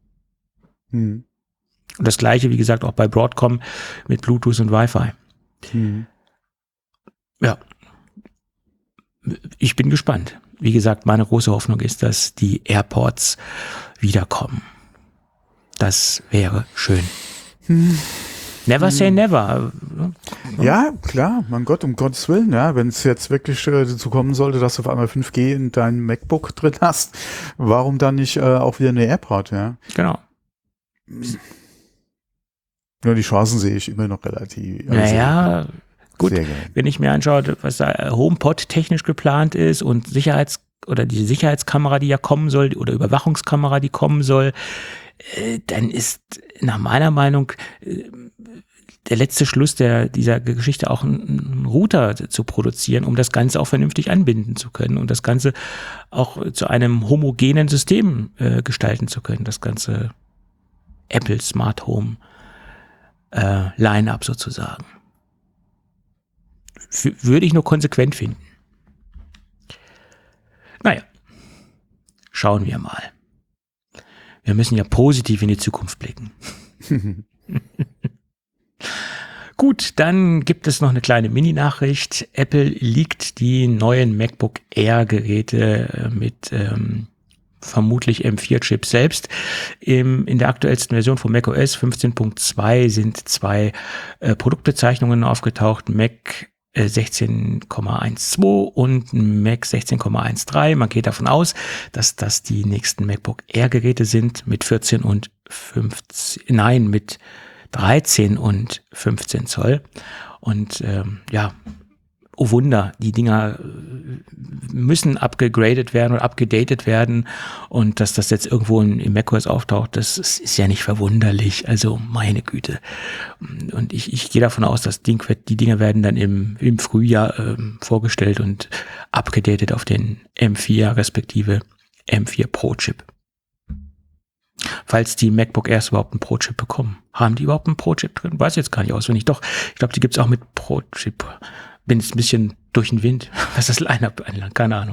Und das Gleiche, wie gesagt, auch bei Broadcom mit Bluetooth und Wi-Fi. Ja. Ich bin gespannt. wie gesagt, meine große Hoffnung ist, dass die AirPods wiederkommen. Das wäre schön. Never say never. Ja, klar, mein Gott, um Gottes Willen, ja, wenn es jetzt wirklich dazu kommen sollte, dass du auf einmal 5G in deinem MacBook drin hast, warum dann nicht auch wieder eine AirPod, ja? Genau. Nur die Chancen sehe ich immer noch relativ. Naja, gut, sehr gering. wenn ich mir anschaue, was da HomePod technisch geplant ist und die Sicherheitskamera, die ja kommen soll, oder Überwachungskamera, die kommen soll, dann ist nach meiner Meinung der letzte Schluss dieser Geschichte auch einen Router zu produzieren, um das Ganze auch vernünftig anbinden zu können und das Ganze auch zu einem homogenen System gestalten zu können, das ganze Apple Smart Home Line-Up sozusagen. Würde ich nur konsequent finden. Naja, schauen wir mal. Wir müssen ja positiv in die Zukunft blicken. Gut, dann gibt es noch eine kleine Mini-Nachricht. Apple leakt die neuen MacBook Air-Geräte mit vermutlich M4-Chip selbst. In der aktuellsten Version von macOS 15.2 sind zwei Produktbezeichnungen aufgetaucht. Mac 16,12 und Mac 16,13. Man geht davon aus, dass das die nächsten MacBook Air Geräte sind mit 14 und 15, nein, mit 13 und 15 Zoll. Und ja, oh Wunder, die Dinger müssen abgegradet werden oder abgedatet werden, und dass das jetzt irgendwo im macOS auftaucht, das ist ja nicht verwunderlich, also meine Güte. Und ich gehe davon aus, dass die Dinger werden dann im Frühjahr vorgestellt und abgedatet auf den M4 respektive M4 Pro Chip. Falls die MacBook Airs überhaupt einen Pro-Chip bekommen. Haben die überhaupt einen Pro-Chip drin? Weiß jetzt gar nicht auswendig. Doch, ich glaube, die gibt's auch mit Pro-Chip. Bin jetzt ein bisschen durch den Wind, was das Line-Up anlangt. Keine Ahnung.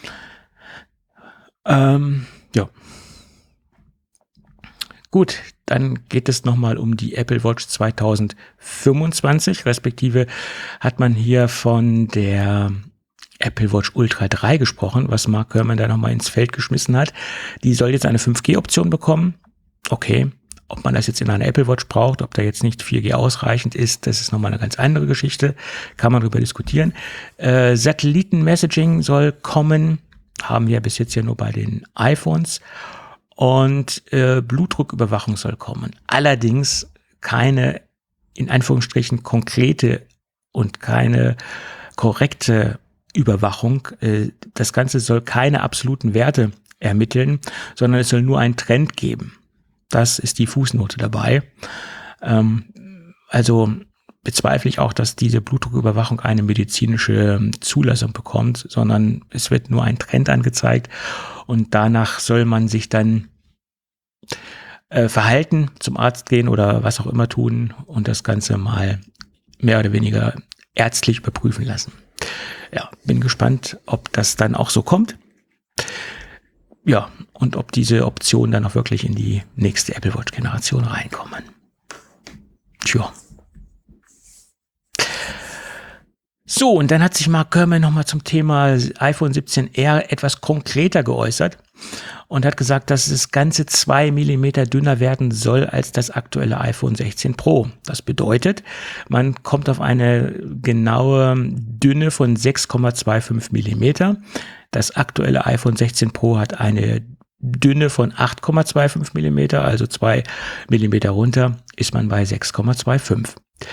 Ja. Gut, dann geht es nochmal um die Apple Watch 2025. Respektive hat man hier von der Apple Watch Ultra 3 gesprochen, was Mark Gurman da nochmal ins Feld geschmissen hat. Die soll jetzt eine 5G-Option bekommen. Okay, ob man das jetzt in einer Apple Watch braucht, ob da jetzt nicht 4G ausreichend ist, das ist nochmal eine ganz andere Geschichte. Kann man darüber diskutieren. Satelliten-Messaging soll kommen. Haben wir bis jetzt ja nur bei den iPhones. Und Blutdrucküberwachung soll kommen. Allerdings keine, in Anführungsstrichen, konkrete und keine korrekte Überwachung. Das Ganze soll keine absoluten Werte ermitteln, sondern es soll nur einen Trend geben. Das ist die Fußnote dabei. Also bezweifle ich auch, dass diese Blutdrucküberwachung eine medizinische Zulassung bekommt, sondern es wird nur ein Trend angezeigt und danach soll man sich dann verhalten, zum Arzt gehen oder was auch immer tun und das Ganze mal mehr oder weniger ärztlich überprüfen lassen. Ja, bin gespannt, ob das dann auch so kommt. Ja, und ob diese Optionen dann auch wirklich in die nächste Apple Watch Generation reinkommen. Tja. So, und dann hat sich Mark Gurman nochmal zum Thema iPhone 17R etwas konkreter geäußert und hat gesagt, dass es ganze 2 Millimeter dünner werden soll als das aktuelle iPhone 16 Pro. Das bedeutet, man kommt auf eine genaue Dünne von 6,25 Millimeter. Das aktuelle iPhone 16 Pro hat eine Dünne von 8,25 Millimeter, also 2 Millimeter runter ist man bei 6,25.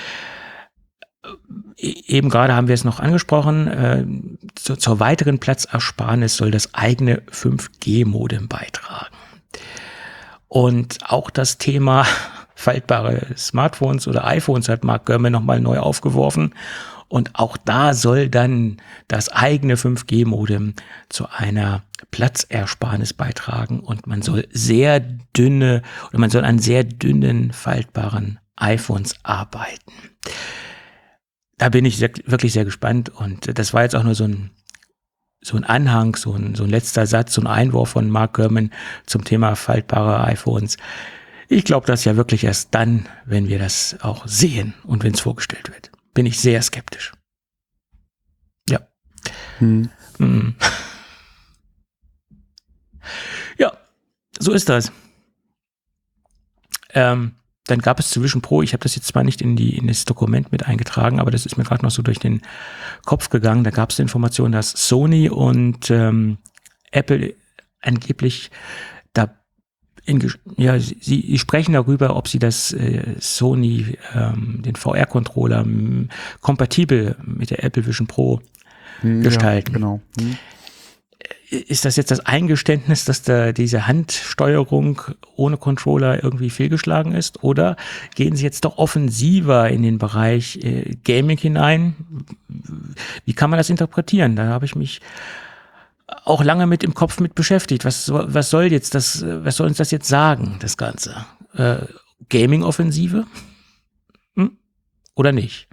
Eben gerade haben wir es noch angesprochen, zur weiteren Platzersparnis soll das eigene 5G-Modem beitragen. Und auch das Thema faltbare Smartphones oder iPhones hat Mark Gurman nochmal neu aufgeworfen. Und auch da soll dann das eigene 5G-Modem zu einer Platzersparnis beitragen. Und man soll an sehr dünnen, faltbaren iPhones arbeiten. Da bin ich wirklich sehr gespannt, und das war jetzt auch nur so ein Anhang, so ein letzter Satz, so ein Einwurf von Mark Gurman zum Thema faltbare iPhones. Ich glaube das ja wirklich erst dann, wenn wir das auch sehen und wenn es vorgestellt wird. Bin ich sehr skeptisch. Ja. Ja, so ist das. Dann gab es zu Vision Pro, ich habe das jetzt zwar nicht in das Dokument mit eingetragen, aber das ist mir gerade noch so durch den Kopf gegangen. Da gab es die Information, dass Sony und Apple angeblich sie sprechen darüber, ob sie das Sony, den VR-Controller kompatibel mit der Apple Vision Pro gestalten. Ja, genau. Ist das jetzt das Eingeständnis, dass da diese Handsteuerung ohne Controller irgendwie fehlgeschlagen ist? Oder gehen Sie jetzt doch offensiver in den Bereich Gaming hinein? Wie kann man das interpretieren? Da habe ich mich auch lange mit im Kopf mit beschäftigt. Was soll uns das jetzt sagen, das Ganze? Gaming-Offensive? Oder nicht?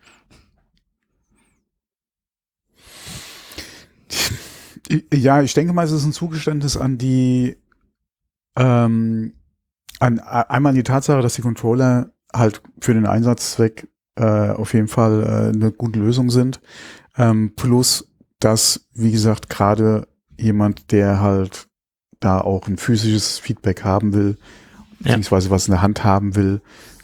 Ja, ich denke mal, es ist ein Zugeständnis an einmal die Tatsache, dass die Controller halt für den Einsatzzweck auf jeden Fall eine gute Lösung sind. Plus, dass, wie gesagt, gerade jemand, der halt da auch ein physisches Feedback haben will, beziehungsweise was in der Hand haben will,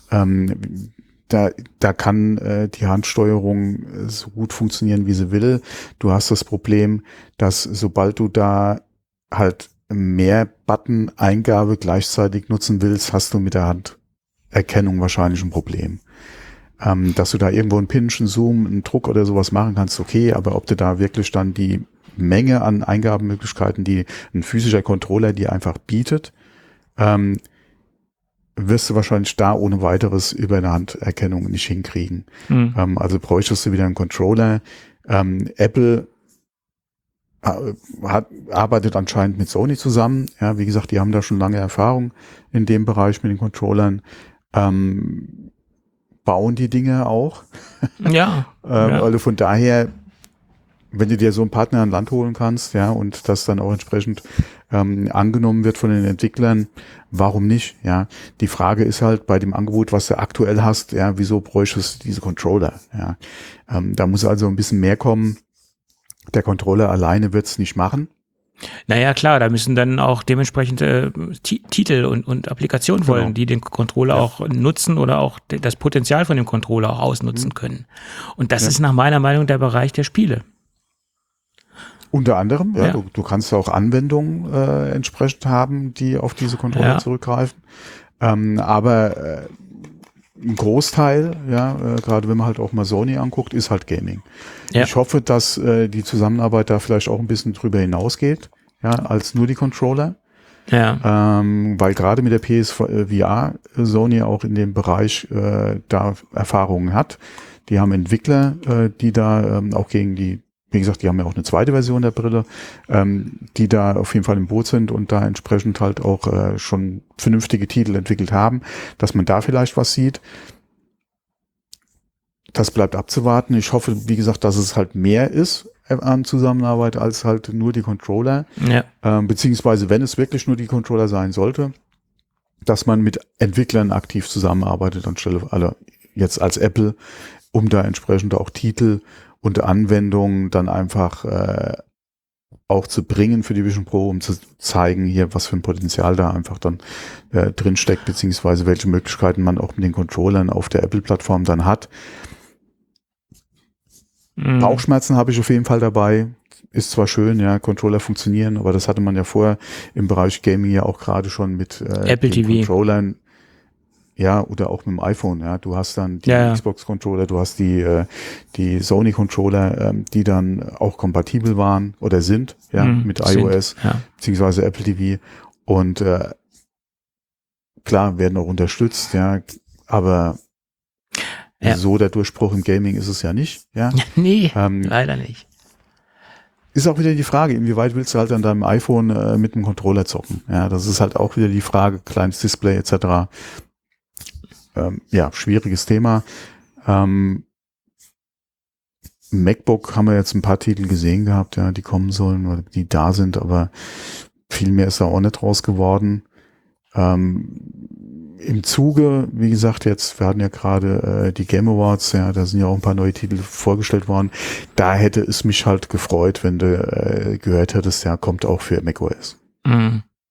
da kann die Handsteuerung so gut funktionieren, wie sie will. Du hast das Problem, dass sobald du da halt mehr Button-Eingabe gleichzeitig nutzen willst, hast du mit der Handerkennung wahrscheinlich ein Problem. Dass du da irgendwo einen Pinch, einen Zoom, einen Druck oder sowas machen kannst, okay, aber ob du da wirklich dann die Menge an Eingabemöglichkeiten, die ein physischer Controller dir einfach bietet, wirst du wahrscheinlich da ohne weiteres über eine Handerkennung nicht hinkriegen. Also bräuchtest du wieder einen Controller. Apple arbeitet anscheinend mit Sony zusammen. Ja, wie gesagt, die haben da schon lange Erfahrung in dem Bereich mit den Controllern. Bauen die Dinge auch. Ja. Also von daher, wenn du dir so einen Partner an Land holen kannst, ja, und das dann auch entsprechend angenommen wird von den Entwicklern, warum nicht? Ja, die Frage ist halt bei dem Angebot, was du aktuell hast, ja, wieso bräuchtest du diese Controller? Ja, da muss also ein bisschen mehr kommen. Der Controller alleine wird es nicht machen. Naja, klar, da müssen dann auch dementsprechend Titel und Applikationen folgen, die den Controller auch nutzen oder auch das Potenzial von dem Controller auch ausnutzen können. Und das ist nach meiner Meinung der Bereich der Spiele. Unter anderem, du kannst auch Anwendungen entsprechend haben, die auf diese Controller zurückgreifen. Aber ein Großteil, gerade wenn man halt auch mal Sony anguckt, ist halt Gaming. Ja. Ich hoffe, dass die Zusammenarbeit da vielleicht auch ein bisschen drüber hinausgeht, als nur die Controller. Ja. Weil gerade mit der PSVR Sony auch in dem Bereich da Erfahrungen hat. Die haben Entwickler, die da auch gegen die, wie gesagt, die haben ja auch eine zweite Version der Brille, die da auf jeden Fall im Boot sind und da entsprechend halt auch schon vernünftige Titel entwickelt haben, dass man da vielleicht was sieht. Das bleibt abzuwarten. Ich hoffe, wie gesagt, dass es halt mehr ist an Zusammenarbeit als halt nur die Controller. Ja. Beziehungsweise, wenn es wirklich nur die Controller sein sollte, dass man mit Entwicklern aktiv zusammenarbeitet anstelle jetzt als Apple, um da entsprechend auch Titel und Anwendungen dann einfach auch zu bringen für die Vision Pro, um zu zeigen hier, was für ein Potenzial da einfach dann drin steckt, beziehungsweise welche Möglichkeiten man auch mit den Controllern auf der Apple-Plattform dann hat. Bauchschmerzen habe ich auf jeden Fall dabei. Ist zwar schön, Controller funktionieren, aber das hatte man ja vorher im Bereich Gaming ja auch gerade schon mit Apple TV. Controllern. Ja, oder auch mit dem iPhone, Du hast dann die Xbox-Controller, du hast die Sony-Controller, die dann auch kompatibel waren oder sind, mit iOS, beziehungsweise Apple TV. Und klar, werden auch unterstützt, aber so der Durchbruch im Gaming ist es ja nicht, Nee, leider nicht. Ist auch wieder die Frage, inwieweit willst du halt an deinem iPhone mit einem Controller zocken? Ja, das ist halt auch wieder die Frage, kleines Display etc., schwieriges Thema. MacBook haben wir jetzt ein paar Titel gesehen gehabt, die kommen sollen oder die da sind, aber viel mehr ist da auch nicht raus geworden. Im Zuge, wie gesagt, wir hatten ja gerade die Game Awards, da sind ja auch ein paar neue Titel vorgestellt worden. Da hätte es mich halt gefreut, wenn du gehört hättest, kommt auch für macOS.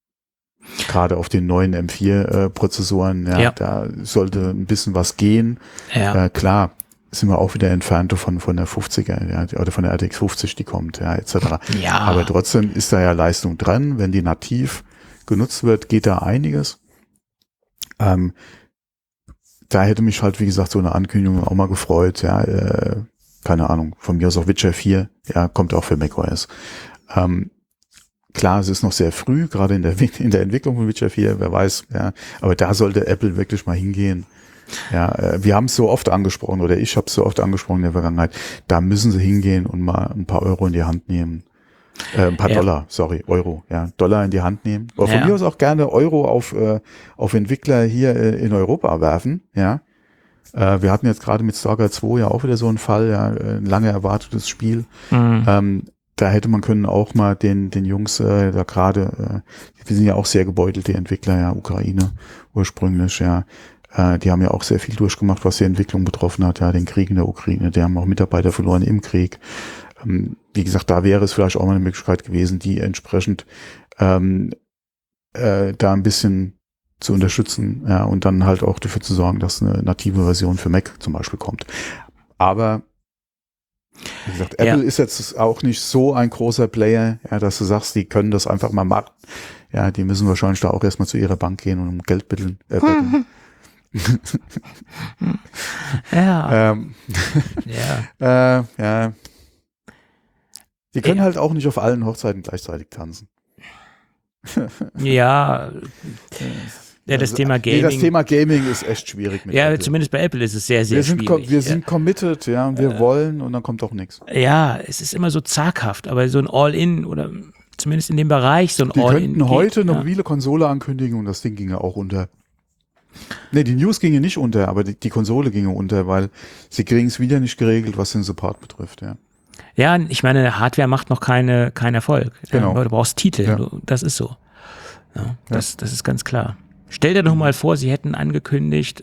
Gerade auf den neuen M4-Prozessoren, da sollte ein bisschen was gehen. Ja. Klar, sind wir auch wieder entfernt von der 50er, oder von der RTX 50, die kommt, etc. Ja. Aber trotzdem ist da ja Leistung dran. Wenn die nativ genutzt wird, geht da einiges. Da hätte mich halt, wie gesagt, so eine Ankündigung auch mal gefreut, keine Ahnung, von mir aus auch Witcher 4, kommt auch für macOS. Klar, es ist noch sehr früh, gerade in der Entwicklung von Witcher 4, wer weiß, aber da sollte Apple wirklich mal hingehen. Ja, wir haben es so oft angesprochen, oder ich habe es so oft angesprochen in der Vergangenheit, da müssen sie hingehen und mal ein paar Euro in die Hand nehmen. Ein paar Euro, Dollar in die Hand nehmen. Aber von mir aus auch gerne Euro auf Entwickler hier in Europa werfen, Wir hatten jetzt gerade mit Stalker 2 ja auch wieder so einen Fall, ein lange erwartetes Spiel. Da hätte man können auch mal den Jungs da gerade, wir sind ja auch sehr gebeutelt, die Entwickler, Ukraine ursprünglich, die haben ja auch sehr viel durchgemacht, was die Entwicklung betroffen hat, den Krieg in der Ukraine, die haben auch Mitarbeiter verloren im Krieg. Wie gesagt, da wäre es vielleicht auch mal eine Möglichkeit gewesen, die entsprechend da ein bisschen zu unterstützen, und dann halt auch dafür zu sorgen, dass eine native Version für Mac zum Beispiel kommt. Aber wie gesagt, Apple ist jetzt auch nicht so ein großer Player, dass du sagst, die können das einfach mal machen. Ja, die müssen wahrscheinlich da auch erstmal zu ihrer Bank gehen und um Geld betteln. Die können halt auch nicht auf allen Hochzeiten gleichzeitig tanzen. Das Thema Gaming. Das Thema Gaming ist echt schwierig mit Apple. Zumindest bei Apple ist es sehr, sehr schwierig. Wir sind committed, und wir wollen, und dann kommt doch nichts. Ja, es ist immer so zaghaft, aber so ein All-In oder zumindest in dem Bereich so ein All-In. Die könnten heute eine mobile Konsole ankündigen und das Ding ginge auch unter. Nee, die News ginge nicht unter, aber die Konsole ginge unter, weil sie kriegen es wieder nicht geregelt, was den Support betrifft, Ja, ich meine, Hardware macht noch keinen Erfolg. Genau. Du brauchst Titel, das ist so. Das ist ganz klar. Stell dir doch mal vor, sie hätten angekündigt,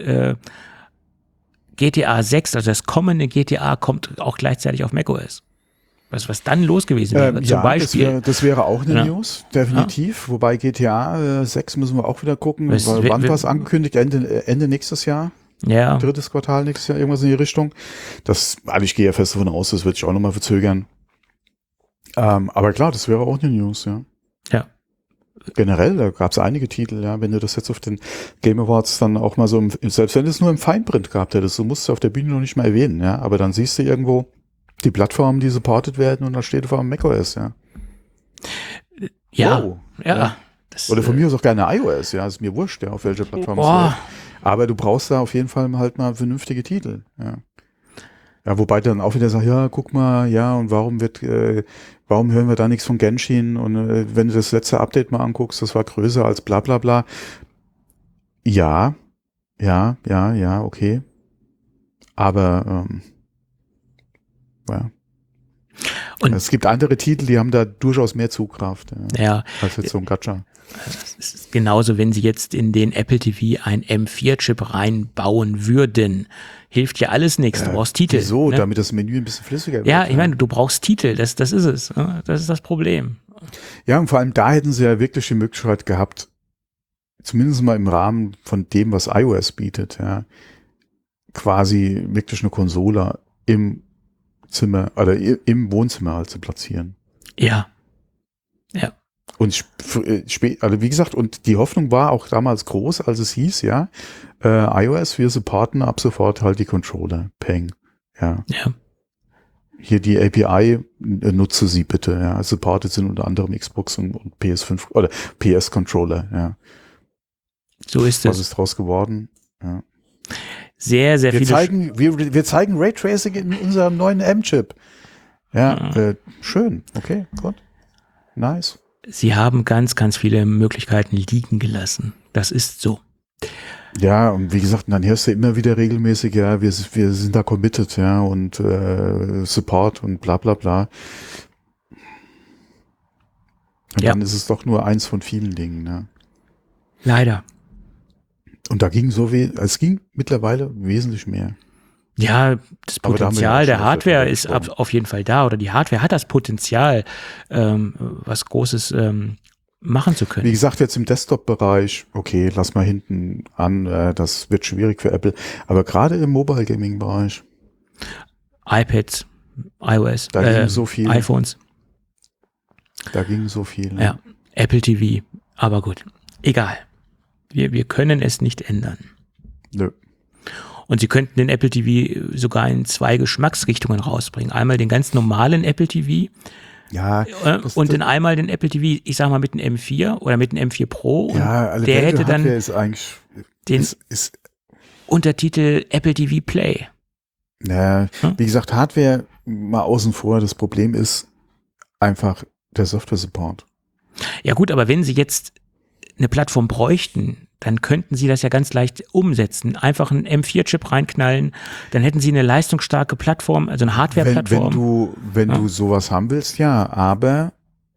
GTA 6, also das kommende GTA kommt auch gleichzeitig auf macOS. Was dann los gewesen wäre, zum Beispiel. Das wäre auch eine News, definitiv. Wobei GTA 6 müssen wir auch wieder gucken. Wann war es angekündigt? Ende nächstes Jahr? Ja. Drittes Quartal nächstes Jahr, irgendwas in die Richtung. Ich gehe ja fest davon aus, das wird sich auch nochmal verzögern. Aber klar, das wäre auch eine News, Ja. Generell, da gab es einige Titel, wenn du das jetzt auf den Game Awards dann auch mal so, selbst wenn du es nur im Feinprint gehabt hättest, du musst es auf der Bühne noch nicht mal erwähnen, aber dann siehst du irgendwo die Plattformen, die supported werden, und da steht vor allem macOS, Wow. Oder von mir aus auch gerne iOS, ist mir wurscht, auf welcher Plattform es läuft. Aber du brauchst da auf jeden Fall halt mal vernünftige Titel, wobei dann auch wieder sagt, guck mal, und warum hören wir da nichts von Genshin, und wenn du das letzte Update mal anguckst, das war größer als bla bla bla. Ja, okay. Aber und es gibt andere Titel, die haben da durchaus mehr Zugkraft, als jetzt so ein Gacha. Es ist genauso, wenn sie jetzt in den Apple TV ein M4-Chip reinbauen würden. Hilft ja alles nichts, du brauchst Titel. Wieso? Damit das Menü ein bisschen flüssiger wird. Ja, ich meine, du brauchst Titel, das ist es. Das ist das Problem. Ja, und vor allem da hätten sie ja wirklich die Möglichkeit gehabt, zumindest mal im Rahmen von dem, was iOS bietet, quasi wirklich eine Konsole im Zimmer oder im Wohnzimmer halt zu platzieren. Ja. Und also wie gesagt, und die Hoffnung war auch damals groß, als es hieß, iOS, wir supporten ab sofort halt die Controller. Peng. Ja. Hier die API, nutze sie bitte. Supported sind unter anderem Xbox und PS5 oder PS-Controller. So ist es. Was ist draus geworden? Ja. Sehr, sehr viele. Wir zeigen Raytracing in unserem neuen M-Chip. Schön. Okay, gut. Nice. Sie haben ganz, ganz viele Möglichkeiten liegen gelassen. Das ist so. Ja, und wie gesagt, dann hörst du immer wieder regelmäßig, wir sind da committed, und Support und bla bla bla. Und dann ist es doch nur eins von vielen Dingen, Leider. Und da ging es ging mittlerweile wesentlich mehr. Ja, das Potenzial der Hardware ist auf jeden Fall da, oder die Hardware hat das Potenzial, was Großes machen zu können. Wie gesagt, jetzt im Desktop-Bereich, okay, lass mal hinten an, das wird schwierig für Apple, aber gerade im Mobile-Gaming-Bereich. iPads, iOS, Da ging so viel. iPhones. Da ging so viel. Ne? Ja, Apple TV. Aber gut, egal. Wir können es nicht ändern. Nö. Und sie könnten den Apple TV sogar in 2 Geschmacksrichtungen rausbringen. Einmal den ganz normalen Apple TV Ja, und dann einmal den Apple TV, ich sag mal mit dem M4 oder mit dem M4 Pro. Und ja, der hätte dann ist eigentlich, den Untertitel Apple TV Play. Ja, wie gesagt, Hardware mal außen vor. Das Problem ist einfach der Software-Support. Ja gut, aber wenn sie jetzt eine Plattform bräuchten, dann könnten sie das ja ganz leicht umsetzen. Einfach einen M4-Chip reinknallen, dann hätten sie eine leistungsstarke Plattform, also eine Hardware-Plattform. Wenn du sowas haben willst, ja, aber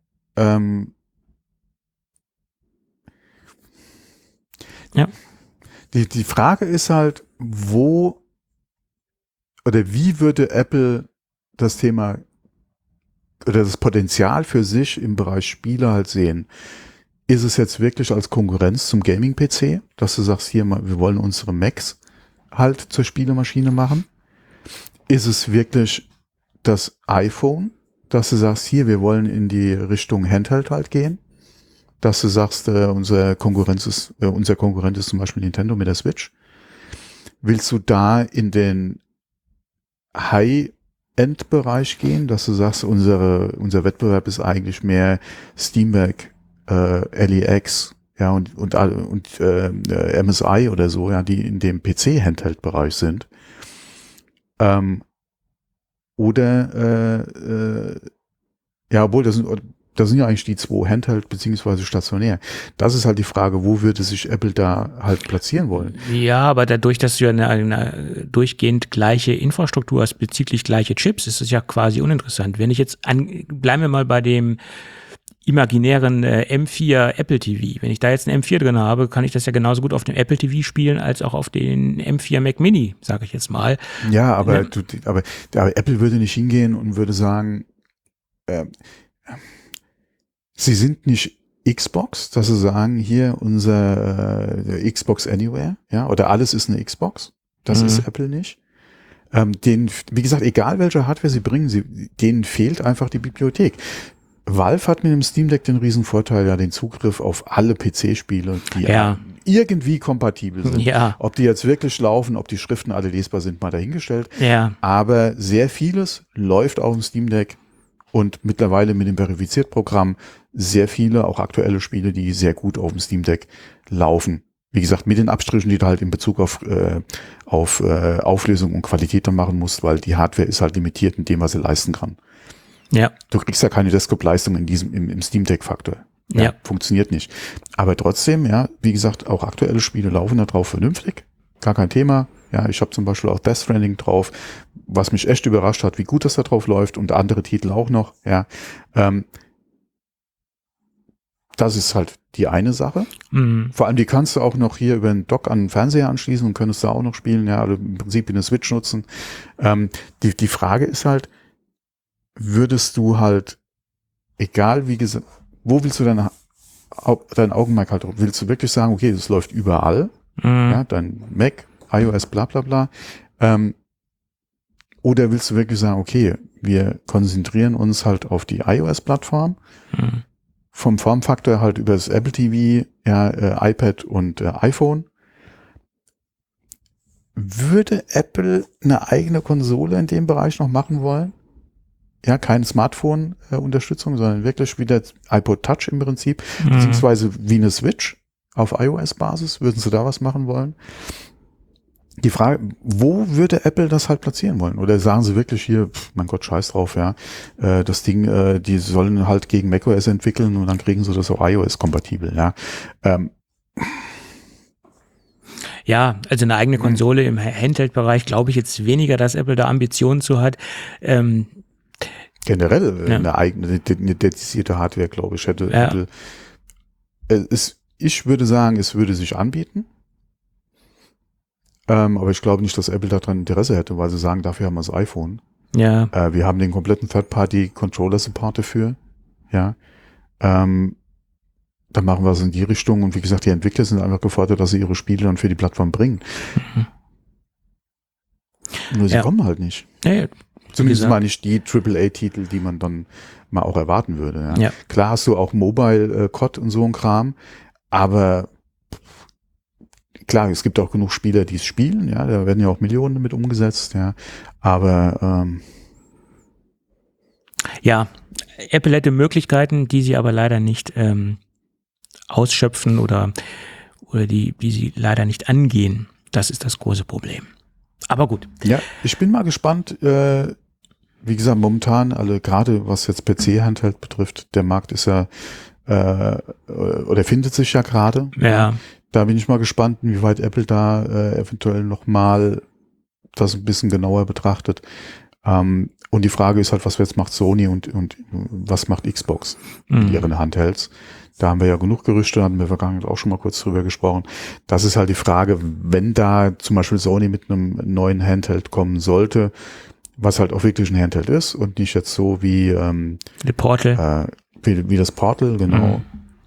die Frage ist halt, wo oder wie würde Apple das Thema oder das Potenzial für sich im Bereich Spiele halt sehen? Ist es jetzt wirklich als Konkurrenz zum Gaming-PC, dass du sagst, hier, wir wollen unsere Macs halt zur Spielemaschine machen? Ist es wirklich das iPhone, dass du sagst, hier, wir wollen in die Richtung Handheld halt gehen? Dass du sagst, unser Konkurrent ist zum Beispiel Nintendo mit der Switch. Willst du da in den High-End-Bereich gehen, dass du sagst, unser Wettbewerb ist eigentlich mehr Steamback, LEX, ja, und MSI oder so, ja, die in dem PC-Handheld-Bereich sind. Obwohl das sind ja eigentlich die 2 Handheld beziehungsweise stationär. Das ist halt die Frage, wo würde sich Apple da halt platzieren wollen? Ja, aber dadurch, dass du ja eine durchgehend gleiche Infrastruktur hast, bezüglich gleiche Chips, ist es ja quasi uninteressant. Wenn ich jetzt bleiben wir mal bei dem imaginären M4 Apple TV. Wenn ich da jetzt einen M4 drin habe, kann ich das ja genauso gut auf dem Apple TV spielen, als auch auf den M4 Mac Mini, sage ich jetzt mal. Ja, aber Apple würde nicht hingehen und würde sagen, sie sind nicht Xbox, dass sie sagen, hier unser Xbox Anywhere, ja, oder alles ist eine Xbox. Das ist Apple nicht. Wie gesagt, egal welche Hardware sie bringen, denen fehlt einfach die Bibliothek. Valve hat mit dem Steam Deck den riesen Vorteil, ja, den Zugriff auf alle PC-Spiele, die irgendwie kompatibel sind. Ja. Ob die jetzt wirklich laufen, ob die Schriften alle lesbar sind, mal dahingestellt. Ja. Aber sehr vieles läuft auf dem Steam Deck und mittlerweile mit dem Verifiziert-Programm sehr viele, auch aktuelle Spiele, die sehr gut auf dem Steam Deck laufen. Wie gesagt, mit den Abstrichen, die du halt in Bezug auf Auflösung und Qualität dann machen musst, weil die Hardware ist halt limitiert in dem, was sie leisten kann. Ja. Du kriegst ja keine Desktop-Leistung im Steam Deck-Faktor. Ja. Funktioniert nicht. Aber trotzdem, ja, wie gesagt, auch aktuelle Spiele laufen da drauf vernünftig. Gar kein Thema. Ja, ich habe zum Beispiel auch Death Stranding drauf, was mich echt überrascht hat, wie gut das da drauf läuft und andere Titel auch noch. Ja, das ist halt die eine Sache. Mhm. Vor allem, die kannst du auch noch hier über einen Dock an den Fernseher anschließen und könntest da auch noch spielen. Ja, also im Prinzip in der Switch nutzen. Die Frage ist halt, würdest du halt, egal wie gesagt, wo willst du dein Augenmerk halt drauf? Willst du wirklich sagen, okay, das läuft überall, ja, dein Mac, iOS, bla bla bla, oder willst du wirklich sagen, okay, wir konzentrieren uns halt auf die iOS-Plattform, vom Formfaktor halt über das Apple TV, ja, iPad und iPhone. Würde Apple eine eigene Konsole in dem Bereich noch machen wollen? Ja, keine Smartphone-Unterstützung, sondern wirklich wieder iPod Touch im Prinzip, beziehungsweise wie eine Switch auf iOS-Basis. Würden sie da was machen wollen? Die Frage, wo würde Apple das halt platzieren wollen? Oder sagen sie wirklich hier, mein Gott, scheiß drauf, ja, das Ding, die sollen halt gegen macOS entwickeln und dann kriegen sie das auch iOS-kompatibel, ja. Ja, also eine eigene Konsole im Handheld-Bereich glaube ich jetzt weniger, dass Apple da Ambitionen zu hat. Generell eine eigene, eine dedizierte Hardware, glaube ich, hätte Apple. Ich würde sagen, es würde sich anbieten. Aber ich glaube nicht, dass Apple daran Interesse hätte, weil sie sagen, dafür haben wir das iPhone. Ja. Wir haben den kompletten Third-Party-Controller-Support dafür. Ja. dann machen wir es in die Richtung. Und wie gesagt, die Entwickler sind einfach gefordert, dass sie ihre Spiele dann für die Plattform bringen. Nur sie kommen halt nicht. Ja, zumindest mal nicht die AAA-Titel, die man dann mal auch erwarten würde. Ja. Ja. Klar hast du auch Mobile-COD und so ein Kram, aber klar, es gibt auch genug Spieler, die es spielen, ja, da werden ja auch Millionen damit umgesetzt, ja, aber ja, Apple hätte Möglichkeiten, die sie aber leider nicht ausschöpfen oder die sie leider nicht angehen. Das ist das große Problem. Aber gut. Ja, ich bin mal gespannt, wie gesagt, momentan, gerade was jetzt PC-Handheld betrifft, der Markt ist ja, oder findet sich ja gerade. Ja. Da bin ich mal gespannt, inwieweit Apple da eventuell nochmal das ein bisschen genauer betrachtet. Und die Frage ist halt, was jetzt macht Sony und was macht Xbox mit ihren Handhelds? Da haben wir ja genug Gerüchte, hatten wir vergangen auch schon mal kurz drüber gesprochen. Das ist halt die Frage, wenn da zum Beispiel Sony mit einem neuen Handheld kommen sollte, was halt auch wirklich ein Handheld ist und nicht jetzt so wie The Portal. Wie das Portal, genau.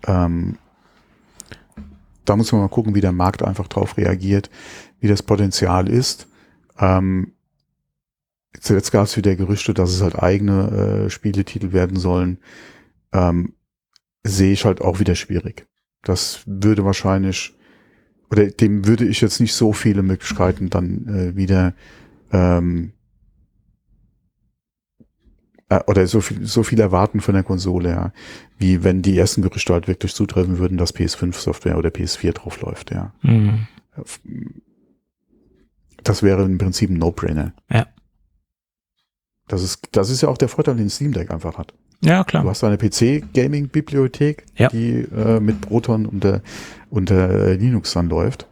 Da muss man mal gucken, wie der Markt einfach drauf reagiert, wie das Potenzial ist. Zuletzt gab es wieder Gerüchte, dass es halt eigene Spieletitel werden sollen. Sehe ich halt auch wieder schwierig. Das würde wahrscheinlich, oder dem würde ich jetzt nicht so viele Möglichkeiten dann wieder oder so viel erwarten von der Konsole, ja, wie wenn die ersten Gerüchte halt wirklich zutreffen würden, dass PS5-Software oder PS4 drauf läuft, ja. Das wäre im Prinzip ein No-Brainer. Ja. Das ist ja auch der Vorteil, den Steam Deck einfach hat. Ja, klar. Du hast eine PC-Gaming-Bibliothek, die mit Proton unter Linux dann läuft,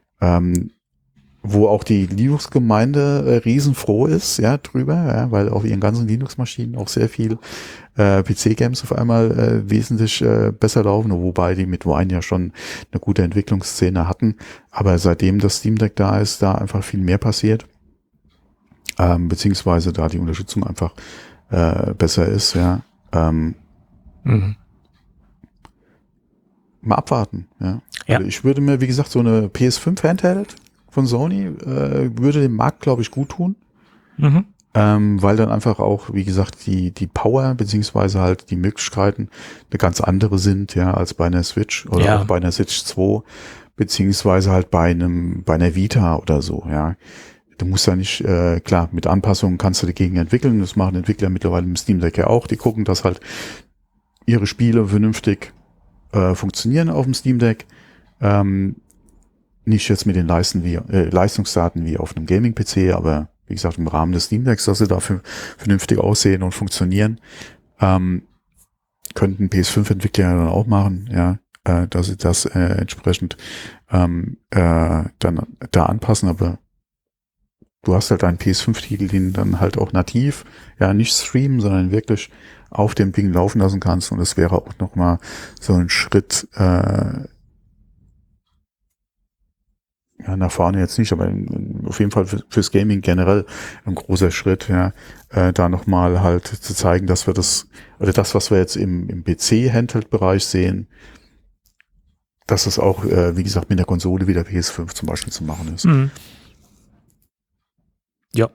wo auch die Linux-Gemeinde riesenfroh ist, ja, drüber, ja, weil auf ihren ganzen Linux-Maschinen auch sehr viel PC-Games auf einmal wesentlich besser laufen, wobei die mit Wine ja schon eine gute Entwicklungsszene hatten, aber seitdem das Steam Deck da ist, da einfach viel mehr passiert, beziehungsweise da die Unterstützung einfach besser ist, ja. Mal abwarten, ja. Ja. Also ich würde mir, wie gesagt, so eine PS5 Handheld von Sony würde dem Markt, glaube ich, gut tun. Weil dann einfach auch, wie gesagt, die Power beziehungsweise halt die Möglichkeiten eine ganz andere sind, ja, als bei einer Switch oder auch bei einer Switch 2, beziehungsweise halt bei einer Vita oder so, ja. Du musst ja nicht, klar, mit Anpassungen kannst du dagegen entwickeln. Das machen Entwickler mittlerweile im Steam Deck ja auch. Die gucken, dass halt ihre Spiele vernünftig funktionieren auf dem Steam Deck. Nicht jetzt mit den Leistungsdaten wie auf einem Gaming-PC, aber wie gesagt, im Rahmen des Steam Decks, dass sie dafür vernünftig aussehen und funktionieren. Könnten PS5-Entwickler dann auch machen, ja, dass sie das entsprechend dann da anpassen, aber du hast halt einen PS5-Titel, den dann halt auch nativ, ja, nicht streamen, sondern wirklich auf dem Ding laufen lassen kannst. Und das wäre auch nochmal so ein Schritt, ja, nach vorne jetzt nicht, aber auf jeden Fall fürs Gaming generell ein großer Schritt, ja, da nochmal halt zu zeigen, dass wir das, oder das, was wir jetzt im PC-Handheld-Bereich sehen, dass es auch, wie gesagt, mit der Konsole wie der PS5 zum Beispiel zu machen ist. Ja.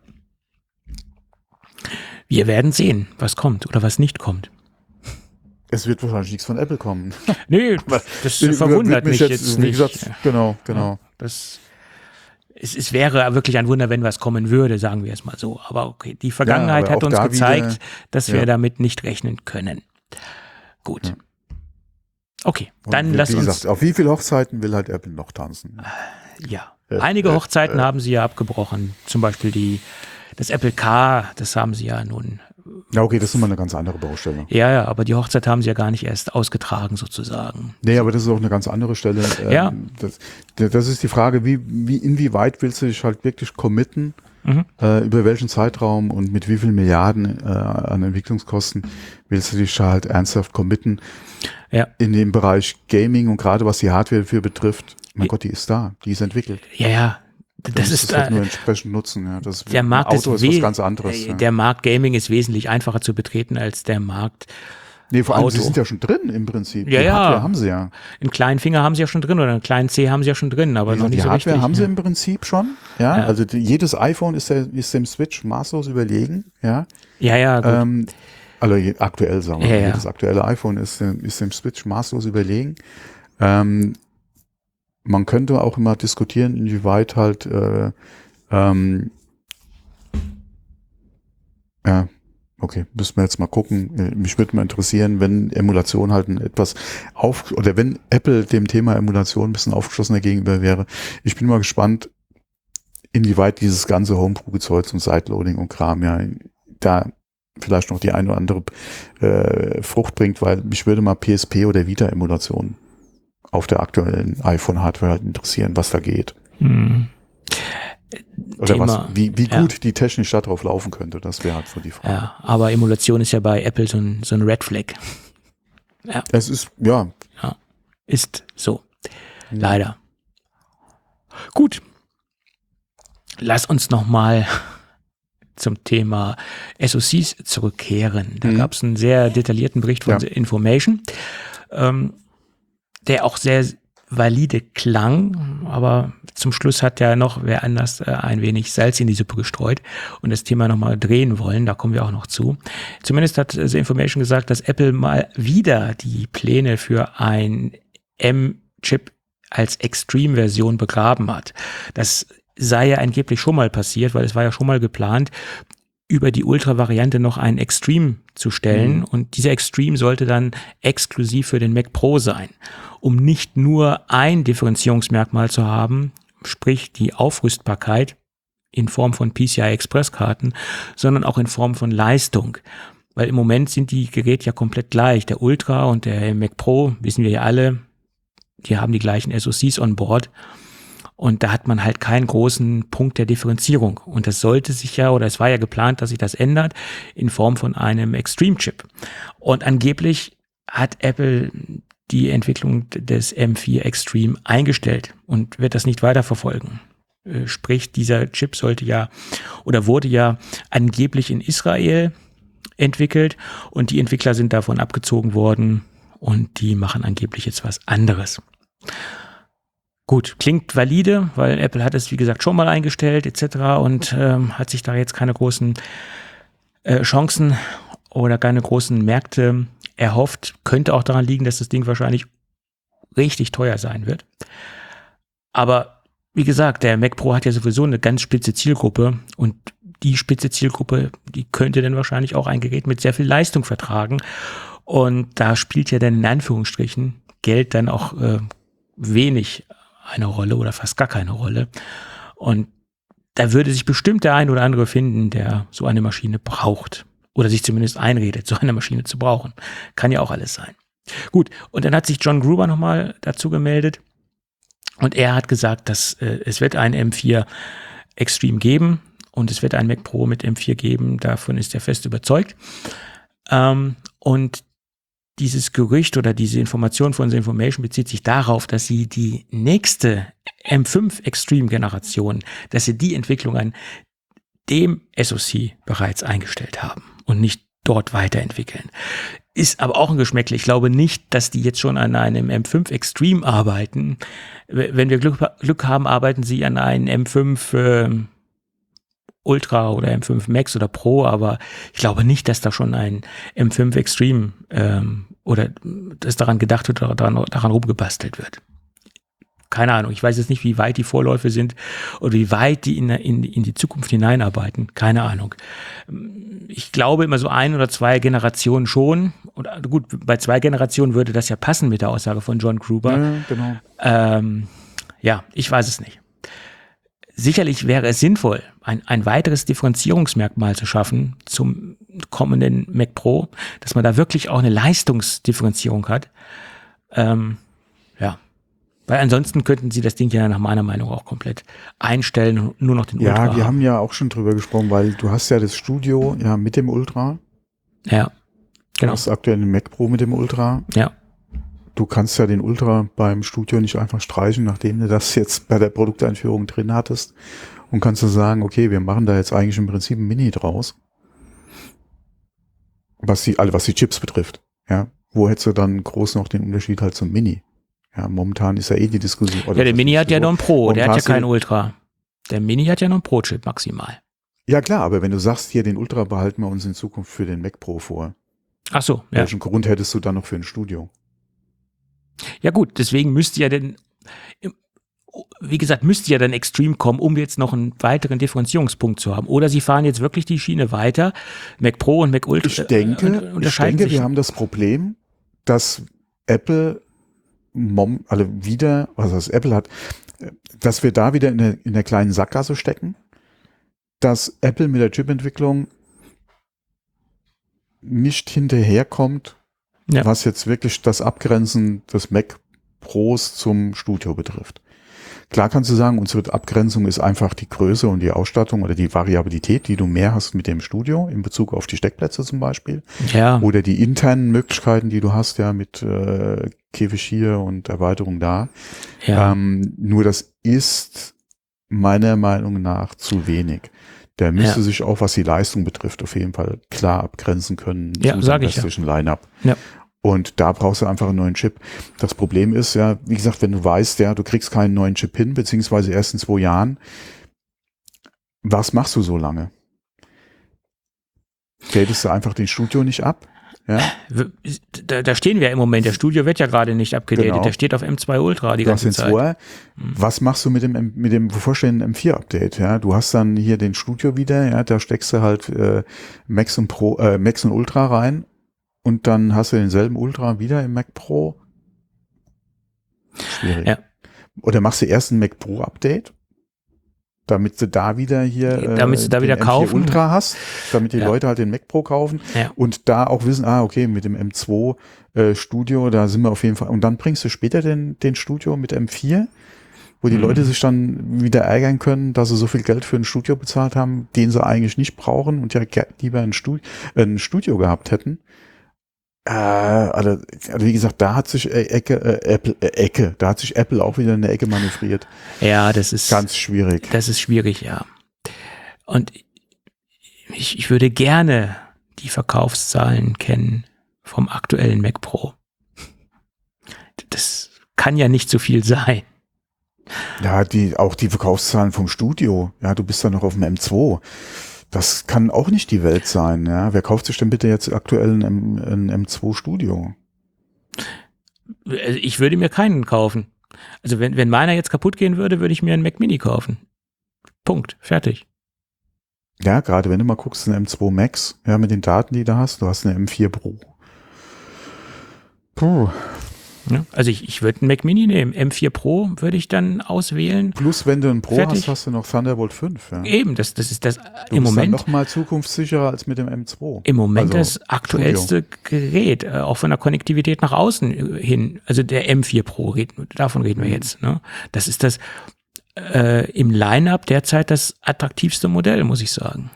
Wir werden sehen, was kommt oder was nicht kommt. Es wird wahrscheinlich nichts von Apple kommen. Nee, das verwundert mich jetzt nicht. Wie gesagt, genau. Ja, es wäre wirklich ein Wunder, wenn was kommen würde, sagen wir es mal so. Aber okay, die Vergangenheit hat uns gezeigt, dass wir damit nicht rechnen können. Gut. Ja. Okay, dann lass uns... Wie gesagt, auf wie viele Hochzeiten will halt Apple noch tanzen? Ja. Einige Hochzeiten haben sie ja abgebrochen. Zum Beispiel das Apple Car, das haben sie ja nun. Ja, okay, das ist immer eine ganz andere Baustelle. Ja, aber die Hochzeit haben sie ja gar nicht erst ausgetragen, sozusagen. Nee, aber das ist auch eine ganz andere Stelle. Ja. Das ist die Frage, inwieweit willst du dich halt wirklich committen, über welchen Zeitraum und mit wie vielen Milliarden an Entwicklungskosten willst du dich halt ernsthaft committen in dem Bereich Gaming und gerade was die Hardware dafür betrifft. Mein Gott, die ist da, die ist entwickelt. Ja. Das ist halt nur entsprechend nutzen. Ja. Der Markt Auto ist was ganz anderes. Der Markt Gaming ist wesentlich einfacher zu betreten als der Markt Nee, vor allem, Auto. sie sind ja schon drin im Prinzip. Ja, die ja. Hardware haben sie ja. Einen kleinen Finger haben sie ja schon drin oder einen kleinen C haben sie ja schon drin, aber noch Die nicht so Hardware richtig. haben sie Ja. im Prinzip schon. Ja, Ja. also jedes iPhone ist dem Switch maßlos überlegen. Ja, Ja, gut. also aktuell sagen wir, Ja, mal, ja. jedes aktuelle iPhone ist dem Switch maßlos überlegen. Man könnte auch immer diskutieren, inwieweit halt ja, okay, müssen wir jetzt mal gucken. Mich würde mal interessieren, wenn Emulation halt oder wenn Apple dem Thema Emulation ein bisschen aufgeschlossener gegenüber wäre. Ich bin mal gespannt, inwieweit dieses ganze Homebrew-Gezeugs und Sideloading und Kram ja da vielleicht noch die eine oder andere Frucht bringt, weil mich würde mal PSP oder Vita-Emulation auf der aktuellen iPhone-Hardware halt interessieren, was da geht. Oder Thema, wie gut die technisch da drauf laufen könnte, das wäre halt so die Frage. Ja, aber Emulation ist ja bei Apple so ein Red Flag. Ja. Es ist, ja. Ist so. Leider. Gut. Lass uns nochmal zum Thema SoCs zurückkehren. Da gab es einen sehr detaillierten Bericht von The Information, der auch sehr valide klang, aber zum Schluss hat ja noch wer anders ein wenig Salz in die Suppe gestreut und das Thema nochmal drehen wollen, da kommen wir auch noch zu. Zumindest hat The Information gesagt, dass Apple mal wieder die Pläne für ein M-Chip als Extreme-Version begraben hat. Das sei ja angeblich schon mal passiert, weil es war ja schon mal geplant, über die Ultra-Variante noch einen Extreme zu stellen und dieser Extreme sollte dann exklusiv für den Mac Pro sein, um nicht nur ein Differenzierungsmerkmal zu haben, sprich die Aufrüstbarkeit in Form von PCI-Express-Karten, sondern auch in Form von Leistung. Weil im Moment sind die Geräte ja komplett gleich. Der Ultra und der Mac Pro, wissen wir ja alle, die haben die gleichen SoCs on board. Und da hat man halt keinen großen Punkt der Differenzierung. Und das sollte sich ja, oder es war ja geplant, dass sich das ändert, in Form von einem Extreme-Chip. Und angeblich hat Apple die Entwicklung des M4 Extreme eingestellt und wird das nicht weiterverfolgen. Sprich, dieser Chip sollte ja, oder wurde ja angeblich in Israel entwickelt und die Entwickler sind davon abgezogen worden und die machen angeblich jetzt was anderes. Gut, klingt valide, weil Apple hat es, wie gesagt, schon mal eingestellt etc. und hat sich da jetzt keine großen Chancen oder keine großen Märkte erhofft. Könnte auch daran liegen, dass das Ding wahrscheinlich richtig teuer sein wird. Aber wie gesagt, der Mac Pro hat ja sowieso eine ganz spitze Zielgruppe und die spitze Zielgruppe, die könnte dann wahrscheinlich auch ein Gerät mit sehr viel Leistung vertragen. Und da spielt ja dann in Anführungsstrichen Geld dann auch wenig eine Rolle oder fast gar keine Rolle. Und da würde sich bestimmt der ein oder andere finden, der so eine Maschine braucht. Oder sich zumindest einredet, so eine Maschine zu brauchen. Kann ja auch alles sein. Gut, und dann hat sich John Gruber nochmal dazu gemeldet. Und er hat gesagt, dass es wird ein M4 Extreme geben. Und es wird ein Mac Pro mit M4 geben. Davon ist er fest überzeugt. Und dieses Gerücht oder diese Information von The Information bezieht sich darauf, dass sie die nächste M5 Extreme Generation, dass sie die Entwicklung an dem SoC bereits eingestellt haben und nicht dort weiterentwickeln. Ist aber auch ein Geschmäckle. Ich glaube nicht, dass die jetzt schon an einem M5 Extreme arbeiten. Wenn wir Glück haben, arbeiten sie an einem M5 Ultra oder M5 Max oder Pro, aber ich glaube nicht, dass da schon ein M5 Extreme oder dass daran gedacht wird oder daran rumgebastelt wird. Keine Ahnung, ich weiß jetzt nicht, wie weit die Vorläufe sind oder wie weit die in die Zukunft hineinarbeiten. Keine Ahnung. Ich glaube immer so 1 oder 2 Generationen schon. Und gut, bei 2 Generationen würde das ja passen mit der Aussage von John Gruber. Ja, genau. Ja, ich weiß es nicht. Sicherlich wäre es sinnvoll, ein weiteres Differenzierungsmerkmal zu schaffen zum kommenden Mac Pro, dass man da wirklich auch eine Leistungsdifferenzierung hat. Ja, weil ansonsten könnten sie das Ding ja nach meiner Meinung auch komplett einstellen und nur noch den Ultra Ja, wir haben ja auch schon drüber gesprochen, weil du hast ja das Studio ja mit dem Ultra. Ja, genau. Du hast aktuell den Mac Pro mit dem Ultra. Ja. Du kannst ja den Ultra beim Studio nicht einfach streichen, nachdem du das jetzt bei der Produkteinführung drin hattest. Und kannst du sagen, okay, wir machen da jetzt eigentlich im Prinzip ein Mini draus. Was die Chips betrifft. Ja, wo hättest du dann groß noch den Unterschied halt zum Mini? Ja, momentan ist ja eh die Diskussion. Ja, der Mini hat ja noch ein Pro, der hat ja keinen du, Ultra. Der Mini hat ja noch einen Pro-Chip maximal. Ja klar, aber wenn du sagst, hier den Ultra behalten wir uns in Zukunft für den Mac Pro vor. Ach so, ja. Welchen Grund hättest du dann noch für ein Studio? Ja gut, deswegen müsste ja dann, wie gesagt, müsste ja dann Extreme kommen, um jetzt noch einen weiteren Differenzierungspunkt zu haben. Oder sie fahren jetzt wirklich die Schiene weiter, Mac Pro und Mac Ultra. Ich denke, wir haben das Problem, dass Apple Apple hat, dass wir da wieder in der kleinen Sackgasse stecken, dass Apple mit der Chipentwicklung nicht hinterherkommt, was jetzt wirklich das Abgrenzen des Mac Pros zum Studio betrifft. Klar kannst du sagen, unsere Abgrenzung ist einfach die Größe und die Ausstattung oder die Variabilität, die du mehr hast mit dem Studio in Bezug auf die Steckplätze zum Beispiel. Ja. Oder die internen Möglichkeiten, die du hast, ja, mit Käfig hier und Erweiterung da. Ja. Nur das ist meiner Meinung nach zu wenig. Der müsste sich auch, was die Leistung betrifft, auf jeden Fall klar abgrenzen können zu seinem restlichen Line-Up. Ja. Und da brauchst du einfach einen neuen Chip. Das Problem ist ja, wie gesagt, wenn du weißt, ja, du kriegst keinen neuen Chip hin, beziehungsweise erst in 2 Jahren, was machst du so lange? Datest du einfach den Studio nicht ab? Ja? Da stehen wir im Moment. Der Studio wird ja gerade nicht abgedatet. Genau. Der steht auf M2 Ultra die ganze Zeit. Was machst du mit dem bevorstehenden M4-Update? Ja, du hast dann hier den Studio wieder, ja, da steckst du halt Max und Ultra rein. Und dann hast du denselben Ultra wieder im Mac Pro. Schwierig. Ja. Oder machst du erst ein Mac Pro Update, damit du da wieder hier damit du da wieder M4 kaufen. Ultra hast, damit die Leute halt den Mac Pro kaufen und da auch wissen, okay, mit dem M2 Studio, da sind wir auf jeden Fall. Und dann bringst du später den Studio mit M4, wo die Leute sich dann wieder ärgern können, dass sie so viel Geld für ein Studio bezahlt haben, den sie eigentlich nicht brauchen und ja lieber ein Studio gehabt hätten. Also wie gesagt, da hat sich da hat sich Apple auch wieder in der Ecke manövriert. Ja, das ist ganz schwierig. Das ist schwierig, ja. Und ich würde gerne die Verkaufszahlen kennen vom aktuellen Mac Pro. Das kann ja nicht so viel sein. Ja, auch die Verkaufszahlen vom Studio. Ja, du bist da noch auf dem M2. Das kann auch nicht die Welt sein, ja. Wer kauft sich denn bitte jetzt aktuell ein M2 Studio? Ich würde mir keinen kaufen. Also wenn meiner jetzt kaputt gehen würde, würde ich mir einen Mac Mini kaufen. Punkt. Fertig. Ja, gerade wenn du mal guckst, ein M2 Max, ja, mit den Daten, die du hast eine M4 Pro. Puh. Ja, also ich würde einen Mac Mini nehmen. M4 Pro würde ich dann auswählen. Plus, wenn du einen Pro Fertig. hast, hast du noch Thunderbolt 5. Ja. Eben, das ist das du im bist Moment dann noch mal zukunftssicherer als mit dem M2. Im Moment also, das aktuellste Gerät, auch von der Konnektivität nach außen hin. Also der M4 Pro, davon reden wir jetzt. Ne? Das ist das im Line-Up derzeit das attraktivste Modell, muss ich sagen.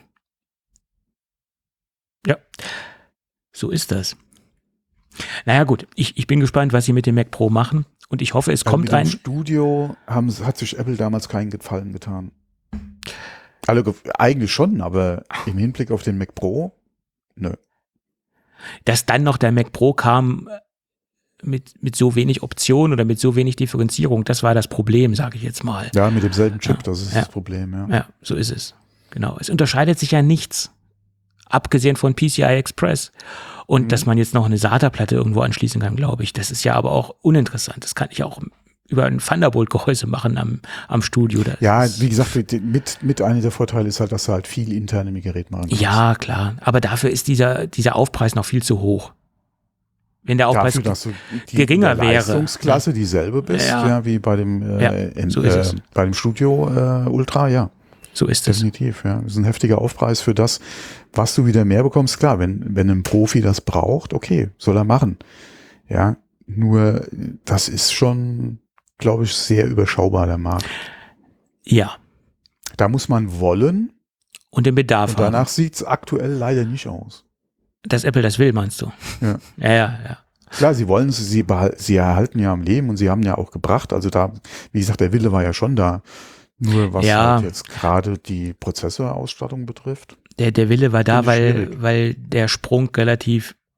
Ja, so ist das. Naja gut, ich bin gespannt, was sie mit dem Mac Pro machen und ich hoffe, es kommt ein... Mit dem Studio hat sich Apple damals keinen Gefallen getan. Also eigentlich schon, aber im Hinblick auf den Mac Pro, nö. Dass dann noch der Mac Pro kam mit so wenig Optionen oder mit so wenig Differenzierung, das war das Problem, sage ich jetzt mal. Ja, mit demselben Chip, das ist das Problem, ja. Ja, so ist es. Genau. Es unterscheidet sich ja nichts, abgesehen von PCI Express. Und dass man jetzt noch eine SATA-Platte irgendwo anschließen kann, glaube ich. Das ist ja aber auch uninteressant. Das kann ich auch über ein Thunderbolt-Gehäuse machen am Studio. Ja, wie gesagt, mit einer der Vorteile ist halt, dass du halt viel intern im Gerät machen kannst. Ja, klar. Aber dafür ist dieser Aufpreis noch viel zu hoch. Wenn der Aufpreis geringer wäre. Leistungsklasse dieselbe bist, ja, wie bei dem, so ist es. Bei dem Studio Ultra, ja. So ist es. Definitiv, ja. Das ist ein heftiger Aufpreis für das, was du wieder mehr bekommst. Klar, wenn ein Profi das braucht, okay, soll er machen. Ja, nur das ist schon, glaube ich, sehr überschaubar, der Markt. Ja. Da muss man wollen. Und den Bedarf haben. Danach sieht es aktuell leider nicht aus. Dass Apple das will, meinst du? Ja. Ja. Klar, sie wollen es, sie erhalten ja am Leben und sie haben ja auch gebracht. Also da, wie gesagt, der Wille war ja schon da. Nur was halt jetzt gerade die Prozessorausstattung betrifft. Der Wille war da, weil der Sprung relativ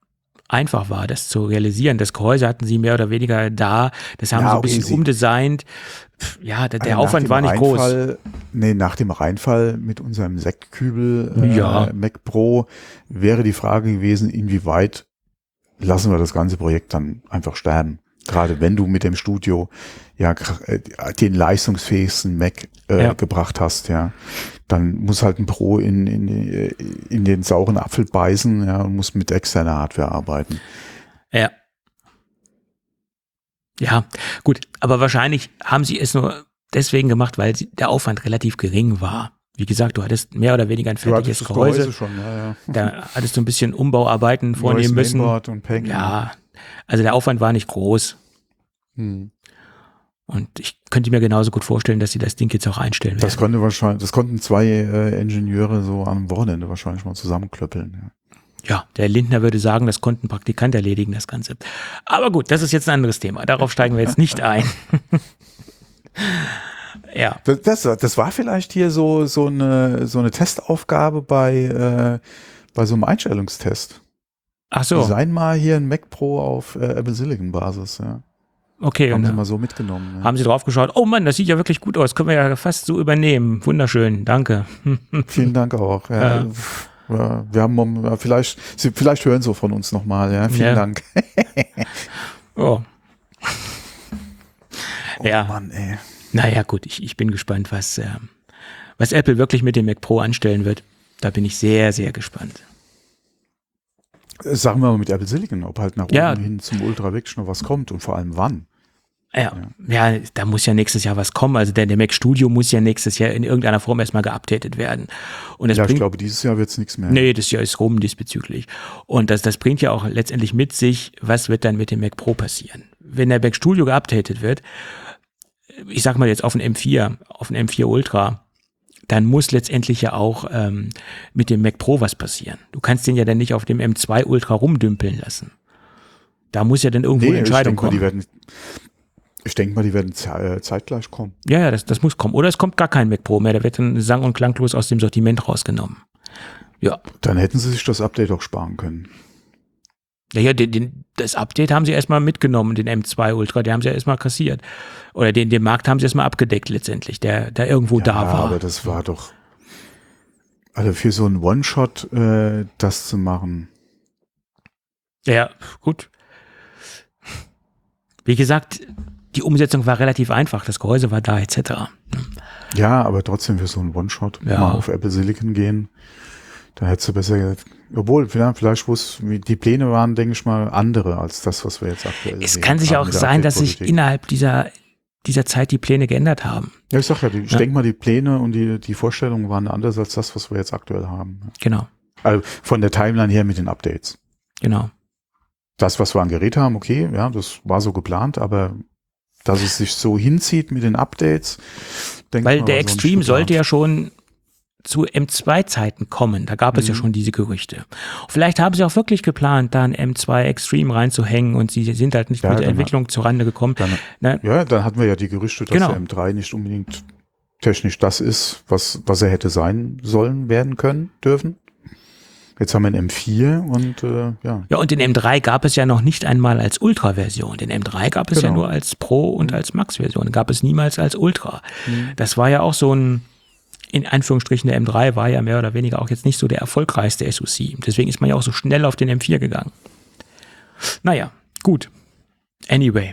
einfach war, das zu realisieren. Das Gehäuse hatten sie mehr oder weniger da, das haben sie ein bisschen umdesignt. Ja, der Aufwand war nicht groß. Nach dem Reinfall mit unserem Sektkübel Mac Pro wäre die Frage gewesen, inwieweit lassen wir das ganze Projekt dann einfach sterben. Gerade wenn du mit dem Studio den leistungsfähigsten Mac gebracht hast, dann muss halt ein Pro in den sauren Apfel beißen, und muss mit externer Hardware arbeiten. Ja. Ja, gut, aber wahrscheinlich haben sie es nur deswegen gemacht, weil der Aufwand relativ gering war. Wie gesagt, du hattest mehr oder weniger ein fertiges Gehäuse. Schon, Da hattest du ein bisschen Umbauarbeiten vornehmen müssen. Mainboard und Peng. Ja, also der Aufwand war nicht groß. Und ich könnte mir genauso gut vorstellen, dass sie das Ding jetzt auch einstellen werden. Das konnten zwei Ingenieure so am Wochenende wahrscheinlich mal zusammenklöppeln. Ja, der Lindner würde sagen, das konnte ein Praktikant erledigen, das Ganze. Aber gut, das ist jetzt ein anderes Thema. Darauf steigen wir jetzt nicht ein. Ja. Das war vielleicht hier so eine Testaufgabe bei so einem Einstellungstest. Ach so. Design mal hier ein Mac Pro auf Apple Silicon Basis, Okay. Haben sie mal so mitgenommen. Haben sie drauf geschaut, oh Mann, das sieht ja wirklich gut aus, können wir ja fast so übernehmen. Wunderschön, danke. Vielen Dank auch. Ja, wir haben vielleicht hören sie von uns nochmal, Vielen Dank. Oh. Ja. Mann, ey. Naja, gut, ich bin gespannt, was Apple wirklich mit dem Mac Pro anstellen wird. Da bin ich sehr, sehr gespannt. Sagen wir mal mit Apple Silicon, ob halt nach oben hin zum Ultra wirklich noch was kommt und vor allem wann. Ja, da muss ja nächstes Jahr was kommen. Also der Mac Studio muss ja nächstes Jahr in irgendeiner Form erstmal geupdatet werden. Und das ich glaube, dieses Jahr wird es nichts mehr. Nee, das Jahr ist rum diesbezüglich. Und das bringt ja auch letztendlich mit sich, was wird dann mit dem Mac Pro passieren. Wenn der Mac Studio geupdatet wird, ich sag mal jetzt auf den M4 Ultra, dann muss letztendlich ja auch mit dem Mac Pro was passieren. Du kannst den ja dann nicht auf dem M2 Ultra rumdümpeln lassen. Da muss ja dann irgendwo eine Entscheidung kommen. Ich denke mal, die werden zeitgleich kommen. Ja, das muss kommen. Oder es kommt gar kein Mac Pro mehr. Der wird dann sang- und klanglos aus dem Sortiment rausgenommen. Ja. Dann hätten sie sich das Update auch sparen können. Ja, das Update haben sie erstmal mitgenommen, den M2 Ultra, den haben sie ja erstmal kassiert. Oder den Markt haben sie erstmal abgedeckt letztendlich, der irgendwo da war. Aber das war doch, also für so einen One-Shot das zu machen. Ja, gut. Wie gesagt, die Umsetzung war relativ einfach, das Gehäuse war da, etc. Ja, aber trotzdem für so einen One-Shot mal auf Apple Silicon gehen, da hättest du besser, obwohl vielleicht die Pläne waren, denke ich mal, andere als das, was wir jetzt aktuell sehen. Es kann sich auch sein, dass sich innerhalb dieser Zeit die Pläne geändert haben. Ja, ich sag ja, ich denke mal, die Pläne und die Vorstellungen waren anders als das, was wir jetzt aktuell haben. Genau. Also von der Timeline her mit den Updates. Genau. Das, was wir an Gerät haben, okay, das war so geplant, aber dass es sich so hinzieht mit den Updates, denke ich mal. Weil der Extreme sollte ja schon zu M2-Zeiten kommen. Da gab es ja schon diese Gerüchte. Vielleicht haben sie auch wirklich geplant, da ein M2 Extreme reinzuhängen und sie sind halt nicht mit der Entwicklung zurande gekommen. Dann hatten wir ja die Gerüchte, dass der M3 nicht unbedingt technisch das ist, was er hätte sein sollen, werden können, dürfen. Jetzt haben wir einen M4 und Ja, und den M3 gab es ja noch nicht einmal als Ultra-Version. Den M3 gab es ja nur als Pro und als Max-Version. Gab es niemals als Ultra. Das war ja auch so ein, in Anführungsstrichen, der M3 war ja mehr oder weniger auch jetzt nicht so der erfolgreichste SoC. Deswegen ist man ja auch so schnell auf den M4 gegangen. Naja, gut. Anyway.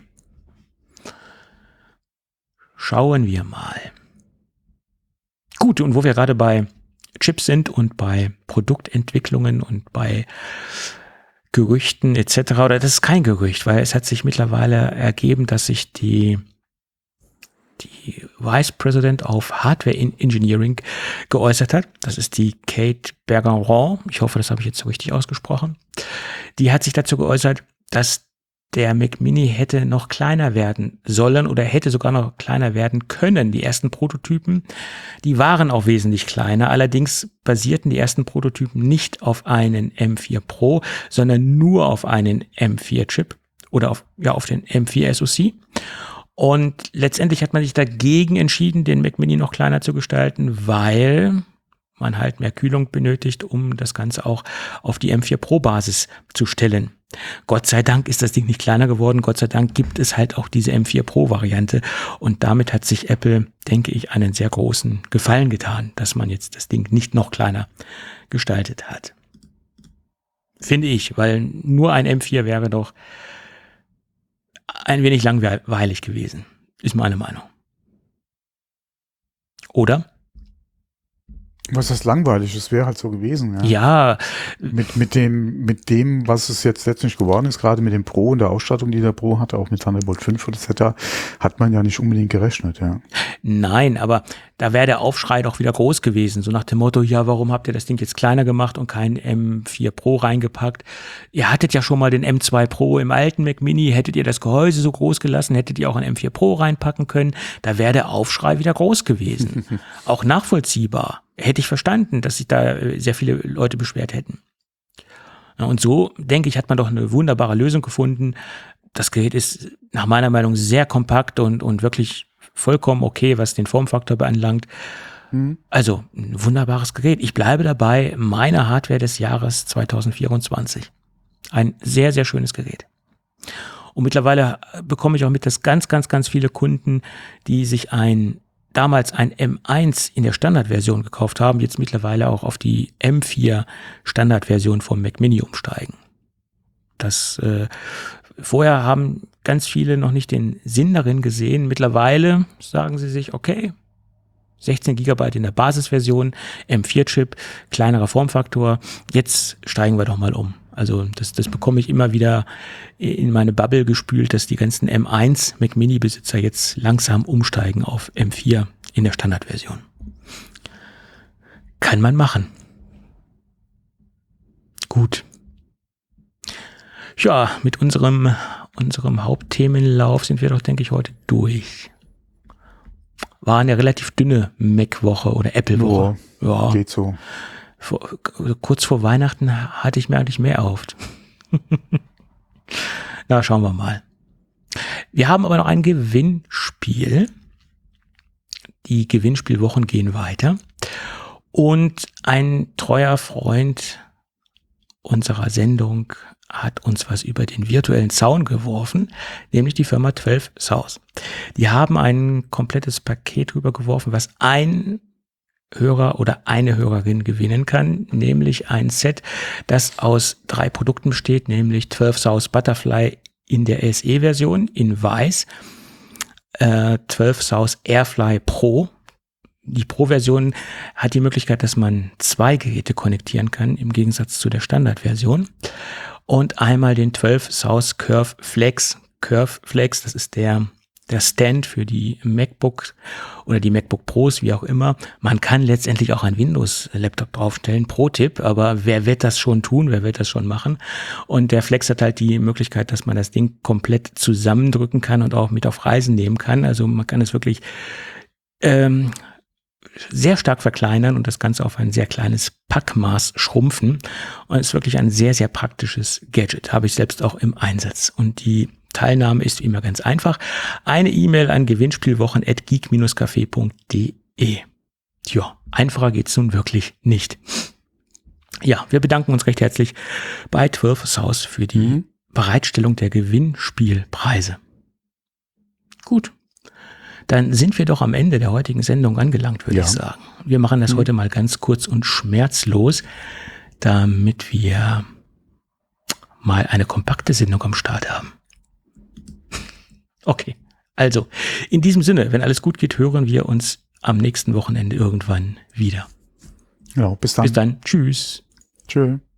Schauen wir mal. Gut, und wo wir gerade bei Chips sind und bei Produktentwicklungen und bei Gerüchten etc. Oder das ist kein Gerücht, weil es hat sich mittlerweile ergeben, dass sich die Vice President of Hardware Engineering geäußert hat. Das ist die Kate Bergeron. Ich hoffe, das habe ich jetzt so richtig ausgesprochen. Die hat sich dazu geäußert, dass der Mac Mini hätte noch kleiner werden sollen oder hätte sogar noch kleiner werden können. Die ersten Prototypen, die waren auch wesentlich kleiner. Allerdings basierten die ersten Prototypen nicht auf einen M4 Pro, sondern nur auf einen M4 Chip oder auf den M4 SoC. Und letztendlich hat man sich dagegen entschieden, den Mac Mini noch kleiner zu gestalten, weil man halt mehr Kühlung benötigt, um das Ganze auch auf die M4 Pro Basis zu stellen. Gott sei Dank ist das Ding nicht kleiner geworden. Gott sei Dank gibt es halt auch diese M4 Pro Variante. Und damit hat sich Apple, denke ich, einen sehr großen Gefallen getan, dass man jetzt das Ding nicht noch kleiner gestaltet hat. Finde ich, weil nur ein M4 wäre doch ein wenig langweilig gewesen. Ist meine Meinung. Oder? Was ist langweilig? Das wäre halt so gewesen. Ja. Ja. Mit dem, was es jetzt letztlich geworden ist, gerade mit dem Pro und der Ausstattung, die der Pro hatte, auch mit Thunderbolt 5 etc., hat man ja nicht unbedingt gerechnet, ja. Nein, aber da wäre der Aufschrei doch wieder groß gewesen. So nach dem Motto, ja, warum habt ihr das Ding jetzt kleiner gemacht und kein M4 Pro reingepackt? Ihr hattet ja schon mal den M2 Pro im alten Mac Mini. Hättet ihr das Gehäuse so groß gelassen, hättet ihr auch ein M4 Pro reinpacken können. Da wäre der Aufschrei wieder groß gewesen. Auch nachvollziehbar. Hätte ich verstanden, dass sich da sehr viele Leute beschwert hätten. Und so, denke ich, hat man doch eine wunderbare Lösung gefunden. Das Gerät ist nach meiner Meinung sehr kompakt und wirklich vollkommen okay, was den Formfaktor beanlangt. Also ein wunderbares Gerät. Ich bleibe dabei, meine Hardware des Jahres 2024. Ein sehr, sehr schönes Gerät. Und mittlerweile bekomme ich auch mit, dass ganz, ganz, ganz viele Kunden, die sich damals ein M1 in der Standardversion gekauft haben, jetzt mittlerweile auch auf die M4 Standardversion vom Mac Mini umsteigen. Vorher haben ganz viele noch nicht den Sinn darin gesehen. Mittlerweile sagen sie sich, okay, 16 GB in der Basisversion, M4-Chip, kleinerer Formfaktor, jetzt steigen wir doch mal um. Also das bekomme ich immer wieder in meine Bubble gespült, dass die ganzen M1 Mac Mini-Besitzer jetzt langsam umsteigen auf M4 in der Standardversion. Kann man machen. Gut. Ja, mit unserem Hauptthemenlauf sind wir doch, denke ich, heute durch. War eine relativ dünne Mac-Woche oder Apple-Woche. Ja, geht so. Kurz vor Weihnachten hatte ich mir eigentlich mehr erhofft. Na, schauen wir mal. Wir haben aber noch ein Gewinnspiel. Die Gewinnspielwochen gehen weiter. Und ein treuer Freund unserer Sendung hat uns was über den virtuellen Zaun geworfen, nämlich die Firma 12 South. Die haben ein komplettes Paket rübergeworfen, was ein Hörer oder eine Hörerin gewinnen kann, nämlich ein Set, das aus 3 Produkten besteht, nämlich 12 South Butterfly in der SE-Version in weiß, 12 South Airfly Pro. Die Pro-Version hat die Möglichkeit, dass man 2 Geräte konnektieren kann, im Gegensatz zu der Standardversion. Und einmal den 12 South Curve Flex. Curve Flex, das ist der Stand für die MacBooks oder die MacBook Pros, wie auch immer. Man kann letztendlich auch ein Windows-Laptop draufstellen, Pro-Tipp, aber wer wird das schon tun, wer wird das schon machen? Und der Flex hat halt die Möglichkeit, dass man das Ding komplett zusammendrücken kann und auch mit auf Reisen nehmen kann. Also man kann es wirklich sehr stark verkleinern und das Ganze auf ein sehr kleines Packmaß schrumpfen. Und es ist wirklich ein sehr, sehr praktisches Gadget. Habe ich selbst auch im Einsatz. Und die Teilnahme ist wie immer ganz einfach. Eine E-Mail an gewinnspielwochen@geek-café.de. Tja, einfacher geht's nun wirklich nicht. Ja, wir bedanken uns recht herzlich bei 12 South für die Bereitstellung der Gewinnspielpreise. Gut. Dann sind wir doch am Ende der heutigen Sendung angelangt, würde ich sagen. Wir machen das heute mal ganz kurz und schmerzlos, damit wir mal eine kompakte Sendung am Start haben. Okay, also in diesem Sinne, wenn alles gut geht, hören wir uns am nächsten Wochenende irgendwann wieder. Ja, bis dann. Bis dann. Tschüss. Tschö.